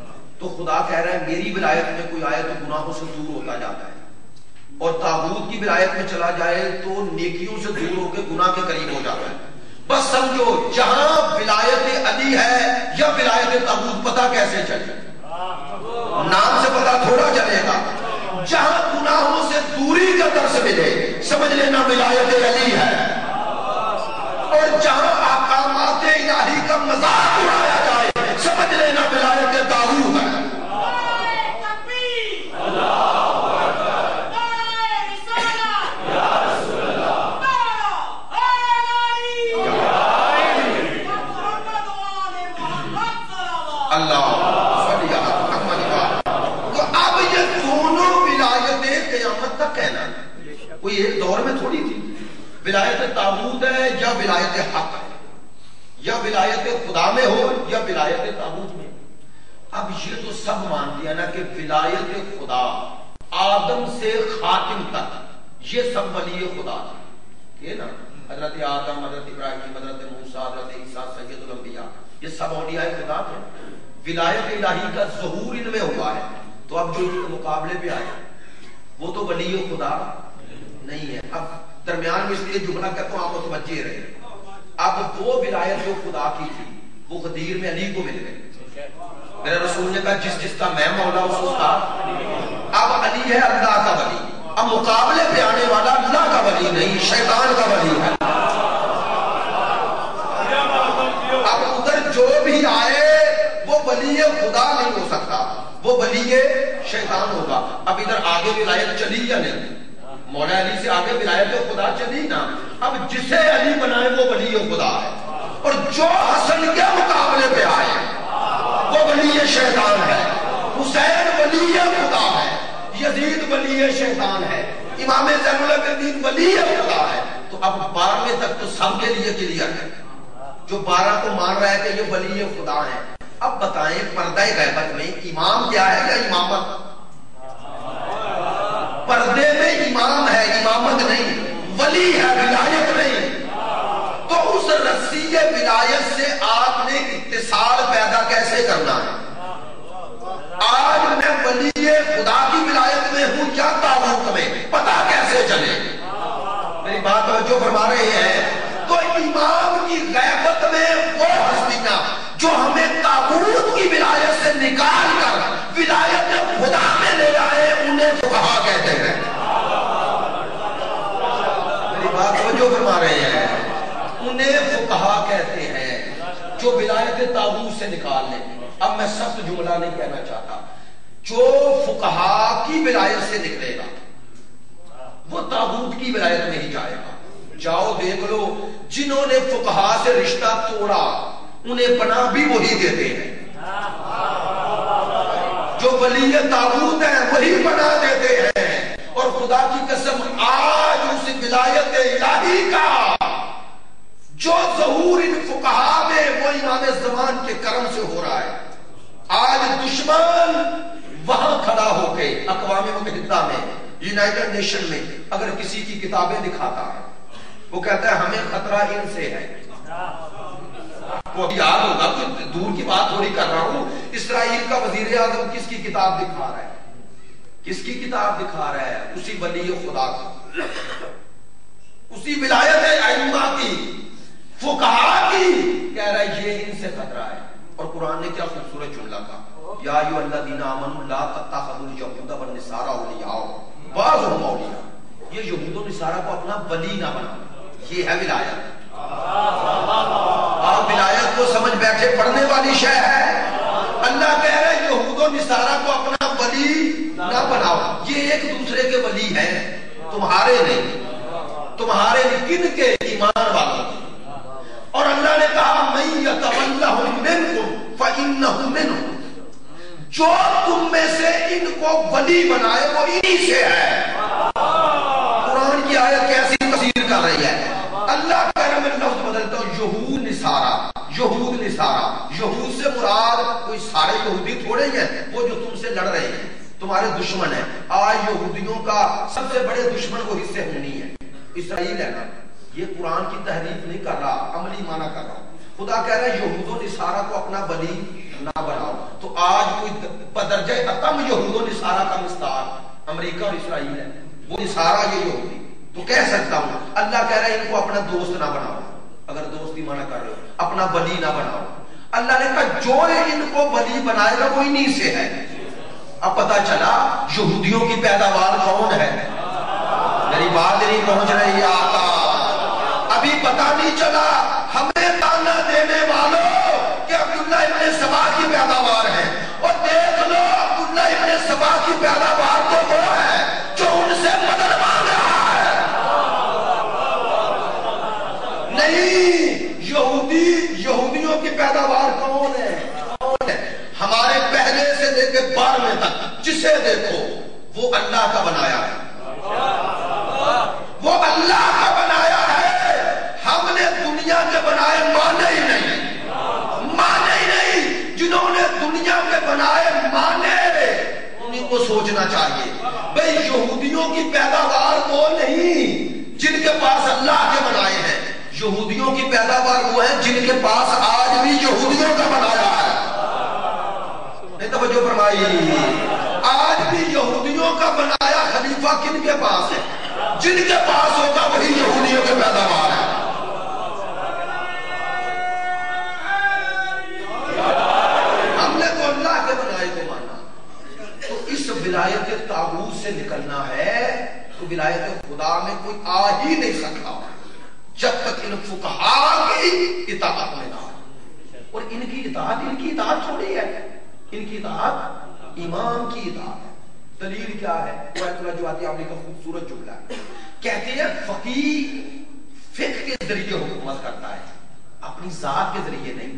تو خدا کہہ رہا ہے میری ولایت میں کوئی آئے تو گناہوں سے دور ہوتا جاتا ہے، اور طاغوت کی ولایت میں چلا جائے تو نیکیوں سے دور ہو کے گناہ کے قریب ہو جاتا ہے۔ بس سمجھو جہاں ولایت علی ہے یا ولایت طاغوت پتہ کیسے چلے؟ نام سے پتہ تھوڑا چلے گا۔ جہاں گناہوں سے دوری کا درس ملے سمجھ لینا ولایت علی ہے، اور جہاں احکامات الہی کا مذاق اڑایا جائے سمجھ لینا ولایت طاغوت ہے۔ کوئی ایک دور میں تھوڑی تھی، ولایت طاغوت ہے یا ولایت حق ہے، یا ولایت خدا میں ہو یا ولایت طاغوت میں۔ اب یہ تو سب مانتے ہیں نا کہ ولایت خدا آدم سے خاتم تک یہ سب ولی خدا تھے، یہ نا حضرت آدم، حضرت ابراہیم، حضرت موسیٰ، حضرت عیسیٰ، سید الانبیاء، یہ سب اولیاء خدا تھے۔ ولایت الہی کا ظہور ان میں ہوا ہے، تو اب جو ان کے مقابلے پہ آئے وہ تو ولی خدا نہیں ہے۔ اب درمیان میں اس لیے جملہ کہتا ہوں آپ متوجہ رہے، اب وہ ولایت جو خدا کی تھی وہ غدیر میں علی کو مل گئی۔ میرے رسول نے کہا جس جس کا میں مولا اس کا، اب علی ہے اللہ کا ولی، اب مقابلے پہ آنے والا اللہ کا ولی نہیں شیطان کا ولی ہے۔ اب ادھر جو بھی آئے وہ ولی خدا نہیں ہو سکتا، وہ ولی شیطان ہوگا۔ اب ادھر آگے ولایت چلی یا نہیں؟ مولا علی سے آگے ولایت خدا چلی نا۔ اب جسے علی بنائے وہ ولی خدا ہے، اور جو حسن کے مقابلے پہ آئے وہ ولی شیطان ہے۔ حسین ولی خدا ہے، یزید ولی شیطان ہے، امام زین العابدین ولی خدا ہے۔ تو اب بارہویں تک تو سب کے لیے کلیئر ہے، جو بارہ کو مان رہا ہے کہ یہ ولی خدا ہے۔ اب بتائیں پردہ غیبت میں امام کیا ہے یا امامت؟ پردے میں امام ہے، امامت نہیں، ولی ہے، ولایت نہیں۔ تو اس رسی ولایت سے آپ نے اتصال پیدا کیسے کرنا ہے؟ آج میں ولی خدا کی ولایت میں ہوں یا طاغوت میں، پتہ کیسے چلے؟ میری بات توجہ فرما رہے ہیں؟ تو امام کی غیبت میں وہ ہستیاں جو ہمیں طاغوت کی ولایت سے نکال کر ولایت خدا میں لے آئے انہیں فقہا کہتے ہیں۔ میری بات کو جو فرما رہے ہیں انہیں فقہا کہتے ہیں جو ولایت طاغوت سے نکال لیں۔ اب میں سخت جملہ نہیں کہنا چاہتا، جو فقہا کی ولایت سے نکلے گا وہ طاغوت کی ولایت میں ہی جائے گا۔ جاؤ دیکھ لو جنہوں نے فقہا سے رشتہ توڑا انہیں پناہ بھی وہی دیتے ہیں، جو ولی طاغوت ہیں وہی پناہ دیتے ہیں۔ اور خدا کی قسم آج اس ولایت الہی کا جو ظہور ان فقہا میں وہ امام زمان کے کرم سے ہو رہا ہے۔ آج دشمن وہاں کھڑا ہو کے اقوام متحدہ میں، یونائیٹڈ نیشن میں اگر کسی کی کتابیں دکھاتا ہے وہ کہتا ہے ہمیں خطرہ ان سے ہے۔ وہ یاد ہوگا کہ دور کی بات تھوڑی کر رہا ہوں، اسرائیل کا وزیر اعظم کس کی کتاب دکھا رہا ہے؟ کس کی کتاب دکھا رہا ہے؟ اسی ولی خدا کی، اسی ولایت ائمہ کی، فقہا کی، کہہ رہا ہے یہ ان سے خطرہ ہے۔ اور قرآن نے کیا خوبصورت جملہ کہا، یا ایھا الذین آمنوا لا تتخذوا اليہود والنصارى اولیاء بعضهم اولیاء۔ یہ یہود و نصارہ کو اپنا ولی نہ بنا، یہ ہے ولایت۔ آپ ولایت کو سمجھ بیٹھے پڑھنے والی شے ہے۔ اللہ کہہ رہے ہیں یہود و نصارہ کو اپنا ولی نہ بناؤ، یہ ایک دوسرے کے ولی ہیں، تمہارے نہیں، تمہارے نہیں، کن کے؟ ایمان والوں۔ اور اللہ نے کہا مَن یَتَوَلَّهُم مِّنکُم فَإِنَّهُ مِنْهُم، جو تم میں سے ان کو ولی بنائے وہ انہی سے ہے۔ قرآن کی آیت کیسی تفسیر کر رہی ہے؟ اللہ کہہ رہا ہے میں لفظ بدلتا ہوں، یہود نصارہ، یہود نصارہ، یہود سے مراد کوئی سارے یہودی تھوڑے ہی ہیں، وہ جو تم سے لڑ رہے ہیں تمہارے دشمن ہیں۔ آج یہودیوں کا سب سے بڑے دشمن وہ حصے ہونی ہے، اسرائیل ہے نا۔ یہ قرآن کی تحریف نہیں کر رہا، عملی معنی کر رہا ہوں۔ خدا کہہ رہا ہے یہود و نصارہ کو اپنا ولی نہ بناؤ. تو آج کوئی بدرجہ اتم یہود و نصارہ کا مستعار امریکہ اور اسرائیل ہے، وہ نصارہ یہ یہودی، تو کہہ سکتا ہوں اللہ کہہ رہا ہے ان کو اپنا دوست نہ بناؤ. اگر دوستی منع کر رہے ہو اپنا ولی نہ بناؤ. اللہ نے کہا جو ان کو ولی بنائے گا وہ انہی سے ہے. اب پتا چلا یہودیوں کی پیداوار کون ہے. میری بات نہیں پہنچ رہی آقا. ابھی پتا نہیں چلا ہمیں تانا دینے والوں کہ عبداللہ ابن سبا کی پیداوار ہے، اور دیکھ لو عبداللہ ابن سبا کی پیداوار تو وہ ہے جو ان سے مدد مانگ رہا ہے. نہیں، یہودی یہودیوں کی پیداوار کون ہے؟ کون ہے؟ ہمارے پہلے سے لے کے بارہویں تک جسے دیکھو وہ اللہ کا بنایا ہے، وہ اللہ کا بنایا ہے. ہم نے دنیا کے بنائے مانے ہی نہیں، مانے ہی نہیں. جنہوں نے دنیا کے بنائے مانے انہیں کو سوچنا چاہیے بھئی یہودیوں کی پیداوار وہ نہیں جن کے پاس اللہ کے بنائے ہیں. یہودیوں کی پیداوار وہ ہے جن کے پاس آج بھی یہودیوں کا بنایا ہے. نہیں توجہ فرمائی. آج بھی یہودیوں کا بنایا خلیفہ کن کے پاس ہے؟ جن کے پاس ہوگا وہی یہودیوں کے پیداوار ہے. ہم نے تو اللہ کے بنائے کو مانا. تو اس ولایت طاغوت سے نکلنا ہے تو ولایت خدا میں کوئی آ ہی نہیں سکتا جب تک ان فقہاء کی اطاعت میں نہ ہو. اور ان کی اطاعت ان کی اطاعت تھوڑی ہے، ان کی اطاعت امام کی اطاعت ہے. دلیل کیا ہے؟ جو آتی آپ نے کا خوبصورت جملہ ہے. کہتے ہیں فقیہ فقہ کے ذریعے حکومت کرتا ہے، اپنی ذات کے ذریعے نہیں.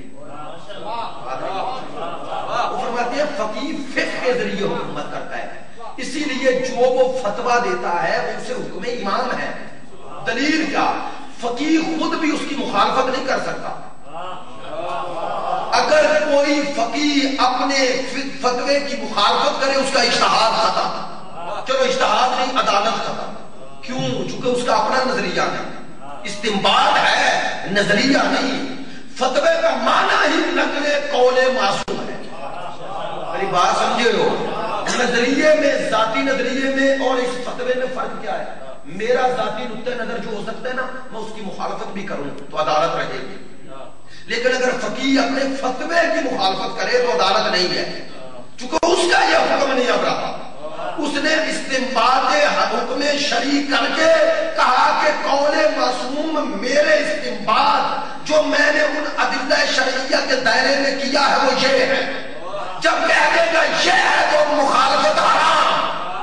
وہ فرماتے ہیں فقیہ فقہ کے ذریعے حکومت کرتا ہے، اسی لیے جو وہ فتویٰ دیتا ہے اسے حکم امام ہے. دلیل کیا؟ فقیہ خود بھی اس کی مخالفت نہیں کر سکتا. اگر کوئی فقیہ اپنے فتوے کی مخالفت کرے اس کا اجتہاد ختم. چلو اجتہاد نہیں، عدالت ختم. کیوں؟ چونکہ اس کا اپنا نظریہ نہیں، استنباط ہے، نظریہ نہیں. فتوے کا معنی ہی نقل قول معصوم ہے. میری بات سمجھے ہو؟ نظریے میں، ذاتی نظریے میں اور اس فتوے میں فرق کیا ہے؟ میرا ذاتی نقطہ نظر جو ہو سکتا ہے نا، میں اس کی مخالفت بھی کروں تو عدالت رہے گی. لیکن اگر فقیہ اپنے فتوے کی مخالفت کرے تو عدالت نہیں ہے، چونکہ اس کا یہ حکم نہیں اب رہا. اس نے استنباط حکم شرعی کر کے کہا کہ قول معصوم میرے استنباط جو میں نے ان ادلہ شرعیہ کے دائرے میں کیا ہے وہ یہ ہے. جب کہہ دے گا یہ ہے تو مخالفت حرام،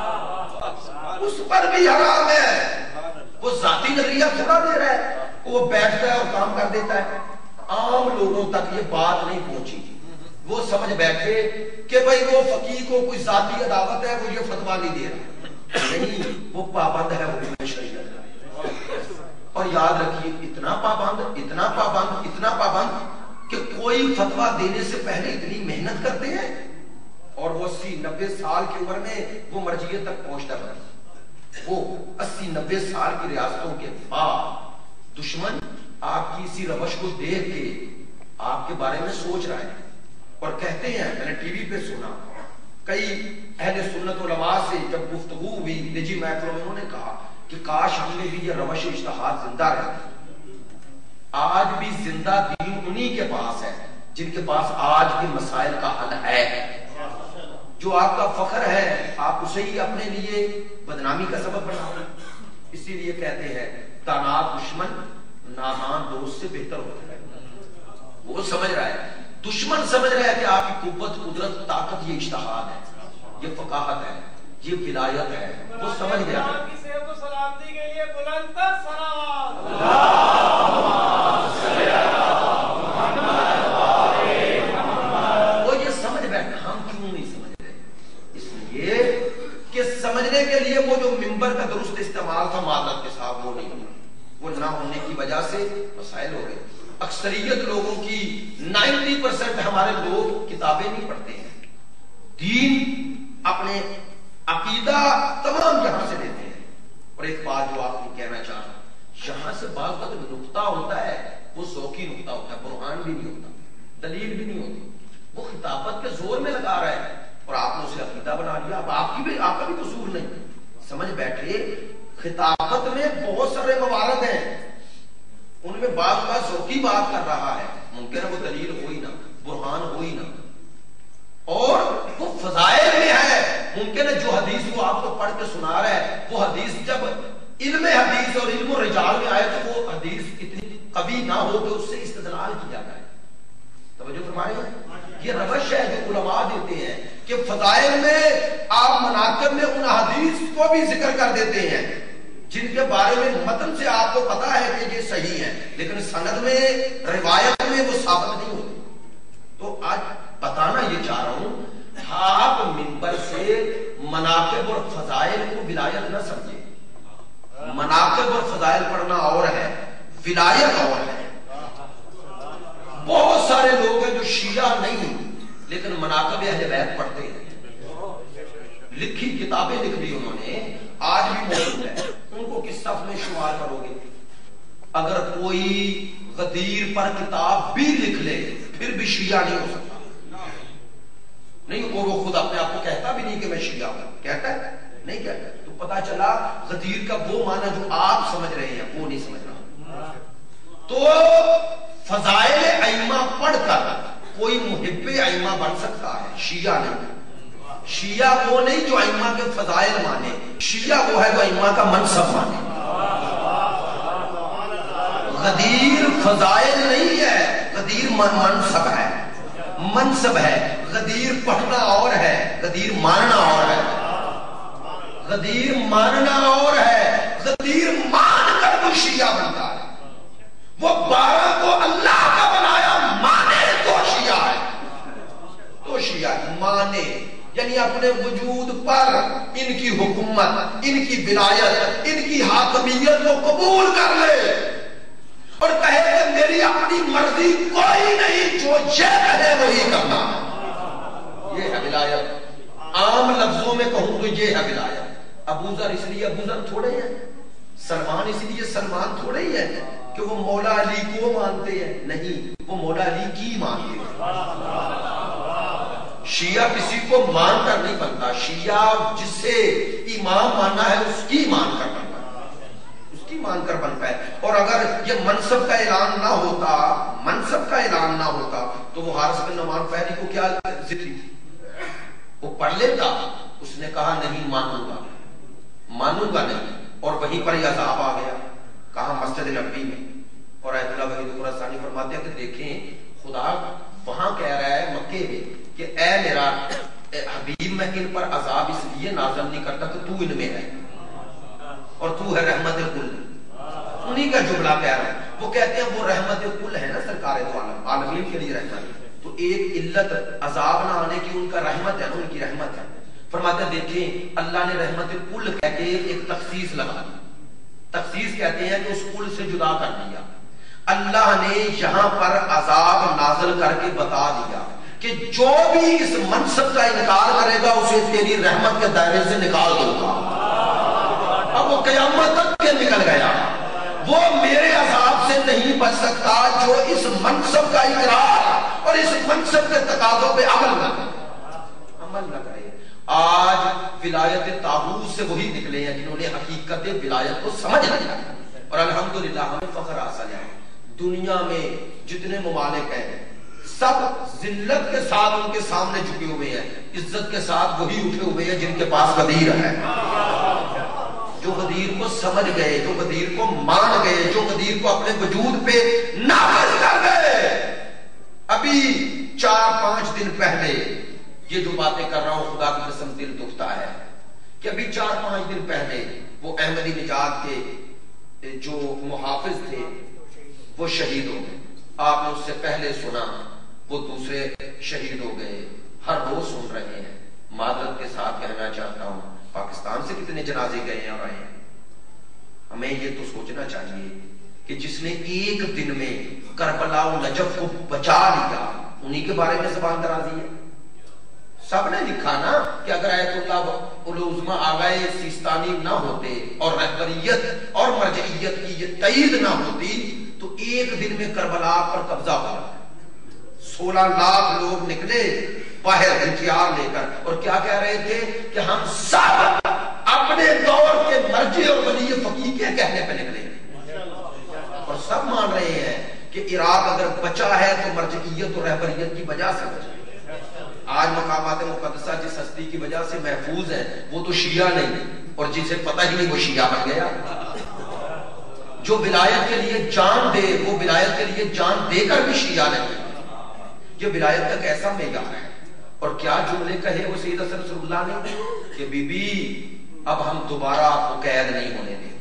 اس پر بھی حرام ہے. وہ ذاتی نظریہ تھوڑا دے رہا ہے، وہ بیٹھتا ہے اور کام کر دیتا ہے. عام لوگوں تک یہ بات نہیں پہنچی. وہ سمجھ بیٹھے کہ بھئی وہ فقیہ کو کوئی ذاتی عداوت ہے، وہ یہ فتویٰ نہیں دے رہا. نہیں، وہ پابند ہے حکم شریعت. اور یاد رکھیے اتنا پابند اتنا پابند اتنا پابند کہ کوئی فتویٰ دینے سے پہلے اتنی محنت کرتے ہیں اور وہ اسی نبے سال کی عمر میں وہ مرجعیت تک پہنچتا ہے. وہ اسی نبے سال کی ریاستوں کے بعد دشمن آپ کی اسی روش کو دیکھ کے آپ کے بارے میں سوچ رہا ہے اور کہتے ہیں. میں نے ٹی وی پہ سنا کئی اہل سنت علماء سے جب گفتگو ہوئی نجی محفلوں میں، انہوں نے کہا کہ کاش ہم نے بھی یہ روش اجتہاد زندہ رہے. آج بھی زندہ دین انہی کے پاس ہے جن کے پاس آج کے مسائل کا حل ہے. جو آپ کا فخر ہے آپ اسے ہی اپنے لیے بدنامی کا سبب بنا. اسی لیے کہتے ہیں دانا دشمن نادان دوست سے بہتر ہوتا ہے. وہ سمجھ رہا ہے، دشمن سمجھ رہا ہے کہ آپ کی قوت، قدرت، طاقت یہ اجتہاد ہے، یہ فقاہت ہے، یہ ولایت ہے. وہ سمجھ گیا سلامتی کے لیے بلند صلوات. وہ یہ سمجھ بیٹھا. ہم کیوں نہیں سمجھ رہے؟ اس لیے کہ سمجھنے کے لیے وہ جو منبر کا درست استعمال تھا معذرت کے ساتھ وہ نہیں، وہ نہ ہونے کی وجہ سے مسائل ہو گئے. اکثریت لوگوں کی نائنٹی پرسنٹ ہمارے لوگ کتابیں نہیں پڑھتے ہیں، دین اپنے عقیدہ تمام یہاں سے لیتے ہیں. اور ایک بات جو آپ کو کہنا چاہتا ہوں، یہاں سے بعض وقت نقطہ ہوتا ہے وہ ذوقی نقطہ ہوتا ہے، برہان بھی نہیں ہوتا، دلیل بھی نہیں ہوتی. وہ خطابت کے زور میں لگا رہا ہے اور آپ نے اسے عقیدہ بنا لیا. اب آپ کی بھی آپ کا بھی قصور نہیں. سمجھ بیٹھے خطابت میں بہت سارے موارد ہیں, ان میں بعض بات ذوقی بات کر رہا ہے, ممکن ہے وہ دلیل ہو ہی نہ, برہان ہو ہی نہ, اور وہ فضائل میں ہے, ممکن ہے جو حدیث وہ آپ کو پڑھ کے سنا رہا ہے وہ حدیث جب علم حدیث اور علم و رجال میں آئے تو وہ حدیث اتنی قوی نہ ہو کہ اس سے استدلال کیا جائے. توجہ فرمائے, یہ روش ہے جو علماء دیتے ہیں کہ فضائل میں آپ مناقب میں ان حدیث کو بھی ذکر کر دیتے ہیں جن کے بارے میں متن سے آپ کو پتا ہے کہ یہ صحیح ہے, لیکن سند میں روایت میں وہ ثابت نہیں ہوتی. تو آج بتانا یہ چاہ رہا ہوں, آپ منبر سے مناقب اور فضائل کو ولایت نہ سمجھے. مناقب اور فضائل پڑھنا اور ہے, ولایت اور ہے. بہت سارے لوگ ہیں جو شیعہ نہیں لیکن مناقب اہل بیت پڑھتے ہیں, لکھی کتابیں لکھ لی انہوں نے, آج بھی موجود ہے. ان کو کس صف میں شمار کرو گے؟ اگر کوئی غدیر پر کتاب بھی لکھ لے پھر بھی شیعہ نہیں ہو سکتا. نہیں, اور وہ خود اپنے آپ کو کہتا بھی نہیں کہ میں شیعہ ہوں. کہتا ہے نہیں کہتا. تو پتا چلا غدیر کا وہ معنی جو آپ سمجھ رہے ہیں وہ نہیں سمجھ رہا. تو فضائل ائمہ پڑھ کر کوئی محب ائمہ بن سکتا ہے, شیعہ نہیں. شیعہ وہ نہیں جو ائمہ کے فضائل مانے, شیعہ وہ ہے جو ائمہ کا منصب مانے. غدیر فضائل نہیں ہے, غدیر منصب ہے, منصب ہے. غدیر پڑھنا اور ہے, غدیر ماننا اور ہے. غدیر ماننا اور ہے, غدیر مان کر وہ شیعہ بنتا ہے. وہ بارہ کو اللہ کا بنایا مانے تو شیعہ ہے. تو شیعہ مانے یعنی اپنے وجود پر ان کی حکومت, ان کی ولایت, ان کی حاکمیت کو قبول کر لے اور کہے کہ میری اپنی مرضی کوئی نہیں, جو یہ کہے وہی کرنا. یہ ہے ولایت. عام لفظوں میں کہوں تو یہ ہے ولایت. ابو ذر اس لیے ابو ذر تھوڑے ہیں, سلمان اس لیے سلمان تھوڑے ہی ہے کہ وہ مولا علی کو مانتے ہیں. نہیں, وہ مولا علی کی مانتے ہیں. شیعہ کسی کو مان کر نہیں بنتا, شیعہ جس سے امام ماننا ہے اس کی مان کر بنتا ہے, اس کی مان کر بنتا ہے. اور اگر یہ منصب کا اعلان نہ ہوتا, منصب کا اعلان نہ ہوتا تو وہ حارث بن نعمان فہری کو کیا ذکر تھی, وہ پڑھ لیتا. اس نے کہا نہیں مانوں گا, مانوں گا نہیں, اور وہیں پر یہ عذاب آ گیا. کہاں مسجد نبوی میں. اور ایت اللہ وحید خراسانی فرماتے ہیں کہ دیکھیں خدا وہاں کہہ رہا ہے مکے میں کہ اے میرا حبیب میں ان پر عذاب اس لیے نازل نہیں کرتا کہ تو ان میں ہے اور تو ہے رحمت کل. انہی کا جملہ کہہ رہا ہے. وہ کہتے ہیں وہ رحمت کل ہے نا, سرکار دو عالم, عالمین کے لیے رحمت. تو ایک علت عذاب نہ آنے کی ان کا رحمت ہے, ان کی رحمت ہے. فرماتے ہیں دیکھیں اللہ نے رحمت کل کہہ کے ایک تخصیص لگا دی. تخصیص کہتے ہیں کہ اس کل سے جدا کر دیا. اللہ نے یہاں پر عذاب نازل کر کے بتا دیا کہ جو بھی اس منصب کا انکار کرے گا اسے تیری رحمت کے دائرے سے نکال دوں گا. اب وہ قیامت تک کے نکل گیا, وہ میرے عذاب سے نہیں بچ سکتا جو اس منصب کا اقرار اور اس منصب کے تقاضوں پہ عمل نہ کرے, عمل نہ کرے. آج ولایت طاغوت سے وہی نکلے ہیں جنہوں نے حقیقت ولایت کو سمجھ لیا, اور الحمدللہ ہمیں فخر حاصل ہے. دنیا میں جتنے ممالک ہیں سب ذلت کے ساتھ ان کے سامنے جھکے ہوئے ہیں, عزت کے ساتھ وہی اٹھے ہوئے ہیں جن کے پاس غدیر ہے, جو غدیر کو سمجھ گئے, جو غدیر کو مان گئے, جو غدیر کو اپنے وجود پہ نافذ کر گئے. ابھی چار پانچ دن پہلے یہ جو باتیں کر رہا ہوں خدا کی قسم دل دکھتا ہے کہ ابھی چار پانچ دن پہلے وہ احمدی نژاد کے جو محافظ تھے وہ شہید ہو گئے. آپ نے اس سے پہلے سنا وہ دوسرے شہید ہو گئے. ہر روز سن رہے ہیں. معذرت کے ساتھ کہنا چاہتا ہوں پاکستان سے کتنے جنازے گئے ہیں اور آئے ہیں. ہمیں یہ تو سوچنا چاہیے کہ جس نے ایک دن میں کربلا و نجف کو بچا لیا انہی کے بارے میں زبان درازی ہے. سب نے لکھا نا کہ اگر آیت اللہ العظمی آغائے سیستانی نہ ہوتے اور رہبریت اور مرجعیت کی یہ تائید نہ ہوتی تو ایک دن میں کربلا پر قبضہ ہوا. سولہ لاکھ لوگ نکلے باہر ہتھیار لے کر، اور کیا کہہ رہے تھے کہ ہم سب اپنے دور کے مرجع اور ولی فقیہ کے کہنے پہ نکلے، اور سب مان رہے ہیں کہ عراق اگر بچا ہے تو مرجعیت اور رہبریت کی وجہ سے بچا۔ آج مقامات مقدسہ جس ہستی کی وجہ سے محفوظ ہے وہ تو شیعہ نہیں، اور جسے پتہ ہی نہیں وہ شیعہ بن گیا۔ جو ولایت کے لیے جان دے وہ ولایت کے لیے جان دے کر بھی شیعہ نہیں۔ یہ ولایت کا کیسا معیار ہے، اور کیا جملے کہے وہ سید حسن نصر اللہ نے کہ بی بی اب ہم دوبارہ آپ کو قید نہیں ہونے دیں۔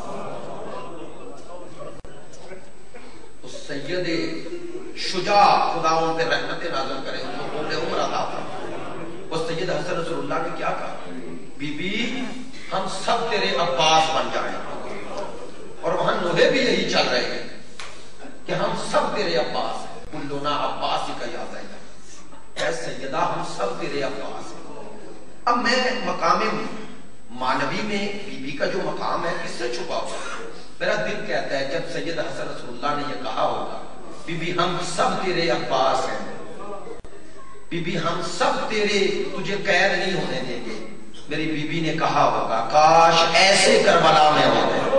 اس سید شجاع خدا ان پہ رحمت نازل کرے، ان کو عمر عمر عطا فرمائے۔ اس سید حسن نصر اللہ نے کیا کہا، بی بی ہم سب تیرے عباس بن جائیں، اور وہاں نوحے بھی یہی چل رہے ہیں کہ ہم سب تیرے عباس ہیں، کلنا عباس کا یاد ہے، اے سیدہ ہم سب تیرے عباس ہیں۔ اب میں مقام مانوی میں بی بی کا جو مقام ہے کس سے چھپا ہوا؟ میرا دل کہتا ہے جب سید حسن نصر اللہ نے یہ کہا ہوگا بی بی ہم سب تیرے عباس ہیں، بی بی ہم سب تیرے تجھے قید نہیں ہونے دیں گے، میری بی بی نے کہا ہوگا کاش ایسے کربلا میں ہوتے،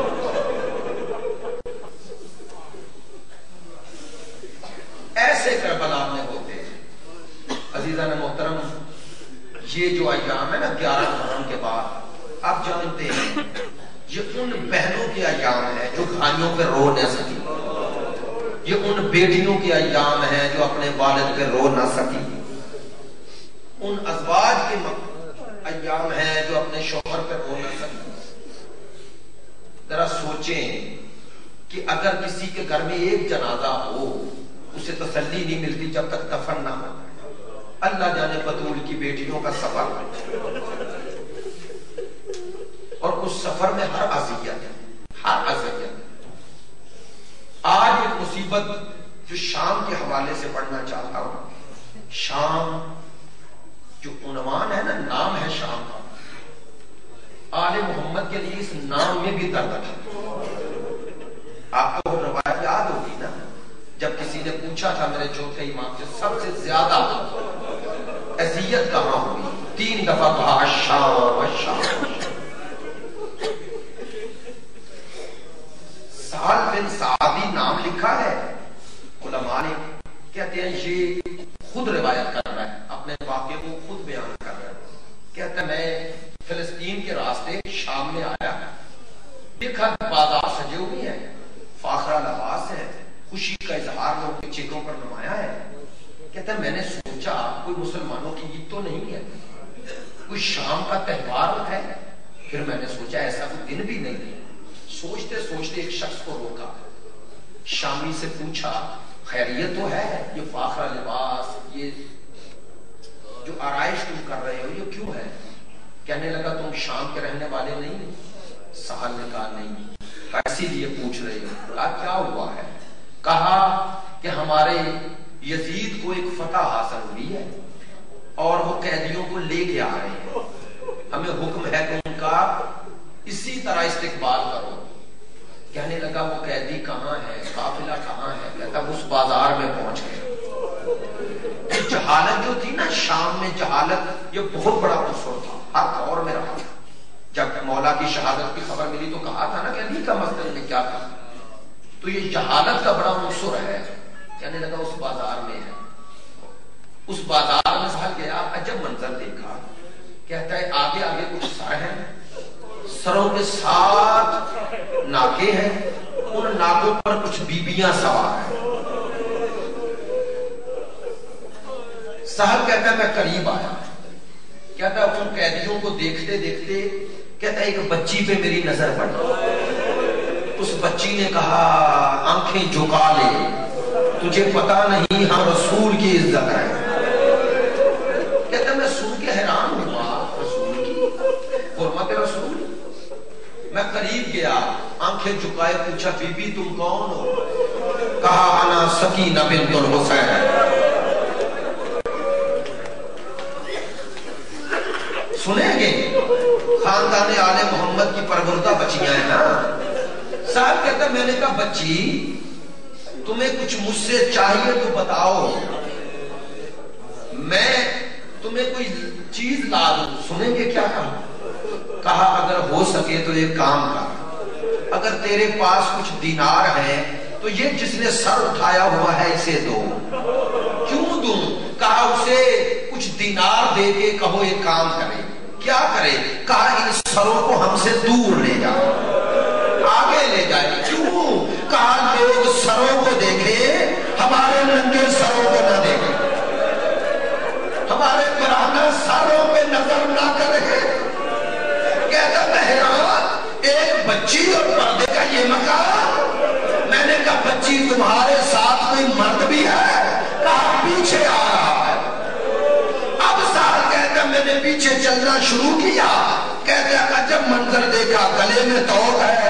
ایسے کربلا میں ہوتے۔ عزیزان محترم، یہ جو ایام ہے نا گیارہ محرم کے بعد، آپ جانتے ہیں یہ ان بہنوں کے ایام ہے جو بھائیوں پہ رو نہ سکی، یہ ان بیٹیوں کے ایام ہے جو اپنے والد پہ رو نہ سکی، ان ازواج کے ایام ہے جو اپنے شوہر پہ رو نہ سکی۔ ذرا سوچیں کہ اگر کسی کے گھر میں ایک جنازہ ہو اسے تسلی نہیں ملتی جب تک دفن نہ ہو، اللہ جانے بطول کی بیٹیوں کا سفر، اور اس سفر میں ہر اذیت ہر اذیت۔ آج ایک مصیبت جو شام کے حوالے سے پڑھنا چاہتا ہوں، شام جو عنوان ہے نا، نام ہے شام کا، آل محمد کے لیے اس نام میں بھی درد ہے۔ آپ کو روایت یاد ہوگی نا، جب کسی نے پوچھا تھا میرے چوتھے امام سے سب سے زیادہ اذیت کہاں ہوئی، تین دفعہ کہا الشام الشام۔ سہل بن سعدی نام لکھا ہے، علماء نے کہتے ہیں یہ خود روایت کر رہا ہے، اپنے واقعے کو خود بیان کر رہا ہے، کہتا ہے میں فلسطین کے راستے شام میں آیا، دیکھا بازار سجے ہوئے ہیں، فاخرہ لباس ہے، خوشی کا اظہار لوگوں کے چہروں پر نمایاں ہے۔ کہتا ہے میں نے سوچا کوئی مسلمانوں کی عید تو نہیں ہے، کوئی شام کا تہوار ہے، پھر میں نے سوچا ایسا کوئی دن بھی نہیں ہے۔ سوچتے سوچتے ایک شخص کو روکا، شامی سے پوچھا خیریت تو ہے؟ یہ فاخرہ لباس، یہ جو آرائش تم کر رہے ہو یہ کیوں ہے؟ کہنے لگا تم شام کے رہنے والے نہیں؟ سہل نے کہا نہیں۔ کہا اسی لیے پوچھ رہے ہو؟ کہا کیا ہوا ہے؟ کہا کہ ہمارے یزید کو ایک فتح حاصل ہوئی ہے اور وہ قیدیوں کو لے کے آ رہے ہیں، ہمیں حکم ہے کہ ان کا اسی طرح استقبال کرو۔ کہنے لگا وہ قیدی کہاں ہے، قافلہ کہاں ہے؟ کہتا اس بازار میں پہنچ گئے۔ جہالت جو تھی نا شام میں، جہالت یہ بہت بڑا عنصر تھا، ہر دور میں رہا۔ جب مولا کی شہادت کی خبر ملی تو کہا تھا نا کہ علی کا مسئلہ میں کیا تھا، تو یہ جہالت کا بڑا عنصر ہے۔ کہنے لگا اس بازار میں ہے، اس بازار میں سہل گیا، عجب منظر دیکھا، کہتا ہے آگے آگے کچھ سر ہیں، سروں کے ساتھ ناکے ہیں، ان ناکوں پر کچھ بیبیاں سوار ہیں۔ سہل کہتا ہے میں قریب آیا، کہتا ہے ان قیدیوں کو دیکھتے دیکھتے کہتا ہے ایک بچی پہ میری نظر پڑی، اس بچی نے کہا آنکھیں جھکا لے، تجھے پتا نہیں ہم رسول کی عزت ہے۔ کہتا ہے میں سن کے حیران ہوا، رسول کی حرمت رسول۔ میں قریب گیا، آنکھیں جھکائے پوچھا بی بی تم کون ہو؟ کہا انا سکینہ بنت الحسین۔ سنیں گے خاندان آل محمد کی پروردہ بچیاں ہیں نا۔ صاحب کہتا ہے میں نے کہا بچی تمہیں کچھ مجھ سے چاہیے تو بتاؤ، میں تمہیں کوئی چیز لا دوں، سنیں گے کیا کہا؟ کہا اگر ہو سکے تو ایک کام کر، اگر تیرے پاس کچھ دینار ہے تو یہ جس نے سر اٹھایا ہوا ہے اسے دو۔ کیوں دوں؟ کہا اسے کچھ دینار دے کے کہو ایک کام کرے۔ کیا کرے؟ کہا ان سروں کو ہم سے دور لے جا، آگے لے جائے۔ کیوں؟ کہا لوگ سروں کو دیکھے، ہمارے ننگے سروں کو نہ دیکھے، ہمارے برہنہ سروں پہ نظر نہ کرے۔ کہتا بہرحال ایک بچی اور پردے کا یہ مقام۔ میں نے کہا بچی تمہارے ساتھ کوئی مرد بھی ہے؟ کہا پیچھے آ رہا ہے۔ اب سال کہتا میں نے پیچھے چلنا شروع کیا، کہتا کہ جب منظر دیکھا گلے میں توق ہے،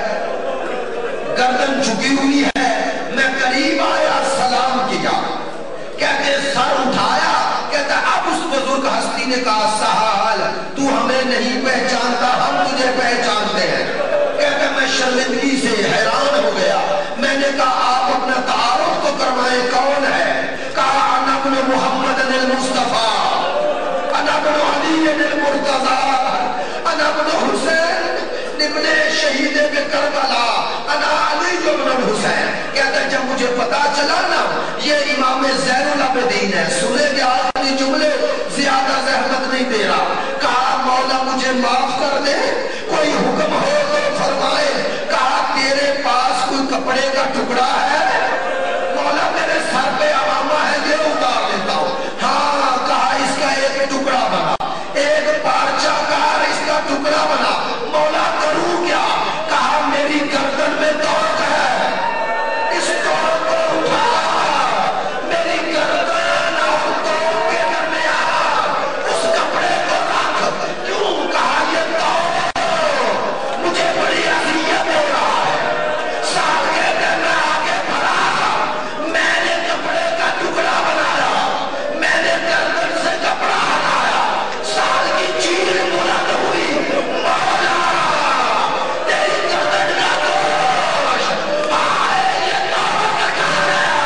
گردن جھکی ہوئی ہے، میں قریب آیا سلام کیا، کہتے سر اٹھایا، کہتا اب اس بزرگ ہستی نے کہا سہال تو ہمیں نہیں پہچانتا، ہم تجھے پہچانتے ہیں۔ کہتا میں شرمندگی سے حیران ہو گیا، میں نے کہا آپ اپنا تعارف تو کروائیں کون ہے؟ کہا انا ابن محمد المصطفیٰ، انا ابن علی المرتضیٰ، انا ابن حسین ابن شہید کربلا، انا علی ابن الحسین۔ کہتا ہے جب مجھے پتا چلا نا یہ امام زین العابدین ہے، سنے کہ آخری جملے زیادہ زحمت نہیں دے رہا، کہا مولا مجھے معاف کر دے، کوئی حکم ہو تو فرمائے۔ کہا تیرے پاس کوئی کپڑے کا ٹکڑا ہے؟ مولا میرے سر پہ عوامہ ہے یہ اتار لیتا ہوں۔ ہاں، کہا اس کا ایک ٹکڑا بنا، ایک پارچہ کار اس کا ٹکڑا بنا۔ مولا کروں کیا؟ کہا میری گردن میں توق ہے، اس توق کو اٹھا، میری گردن اور توق کے درمیان اس کپڑے کو رکھ۔ کیوں؟ کہا یہ توق مجھے بڑی اذیت دے رہا ہے۔ ساتھ کہتے ہیں میں آگے بڑھا، میں نے کپڑے کا ٹکڑا بنایا، میں نے گردن سے کپڑا ہٹایا، سال کی چیل بلند ہوئی، مولا تیری گردن کا گوشت آئے یہ توق کھا گیا۔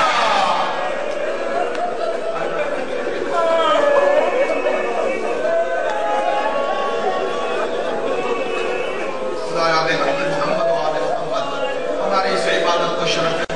خدا یا محمد و آل محمد ہماری اس عبادت کو شرف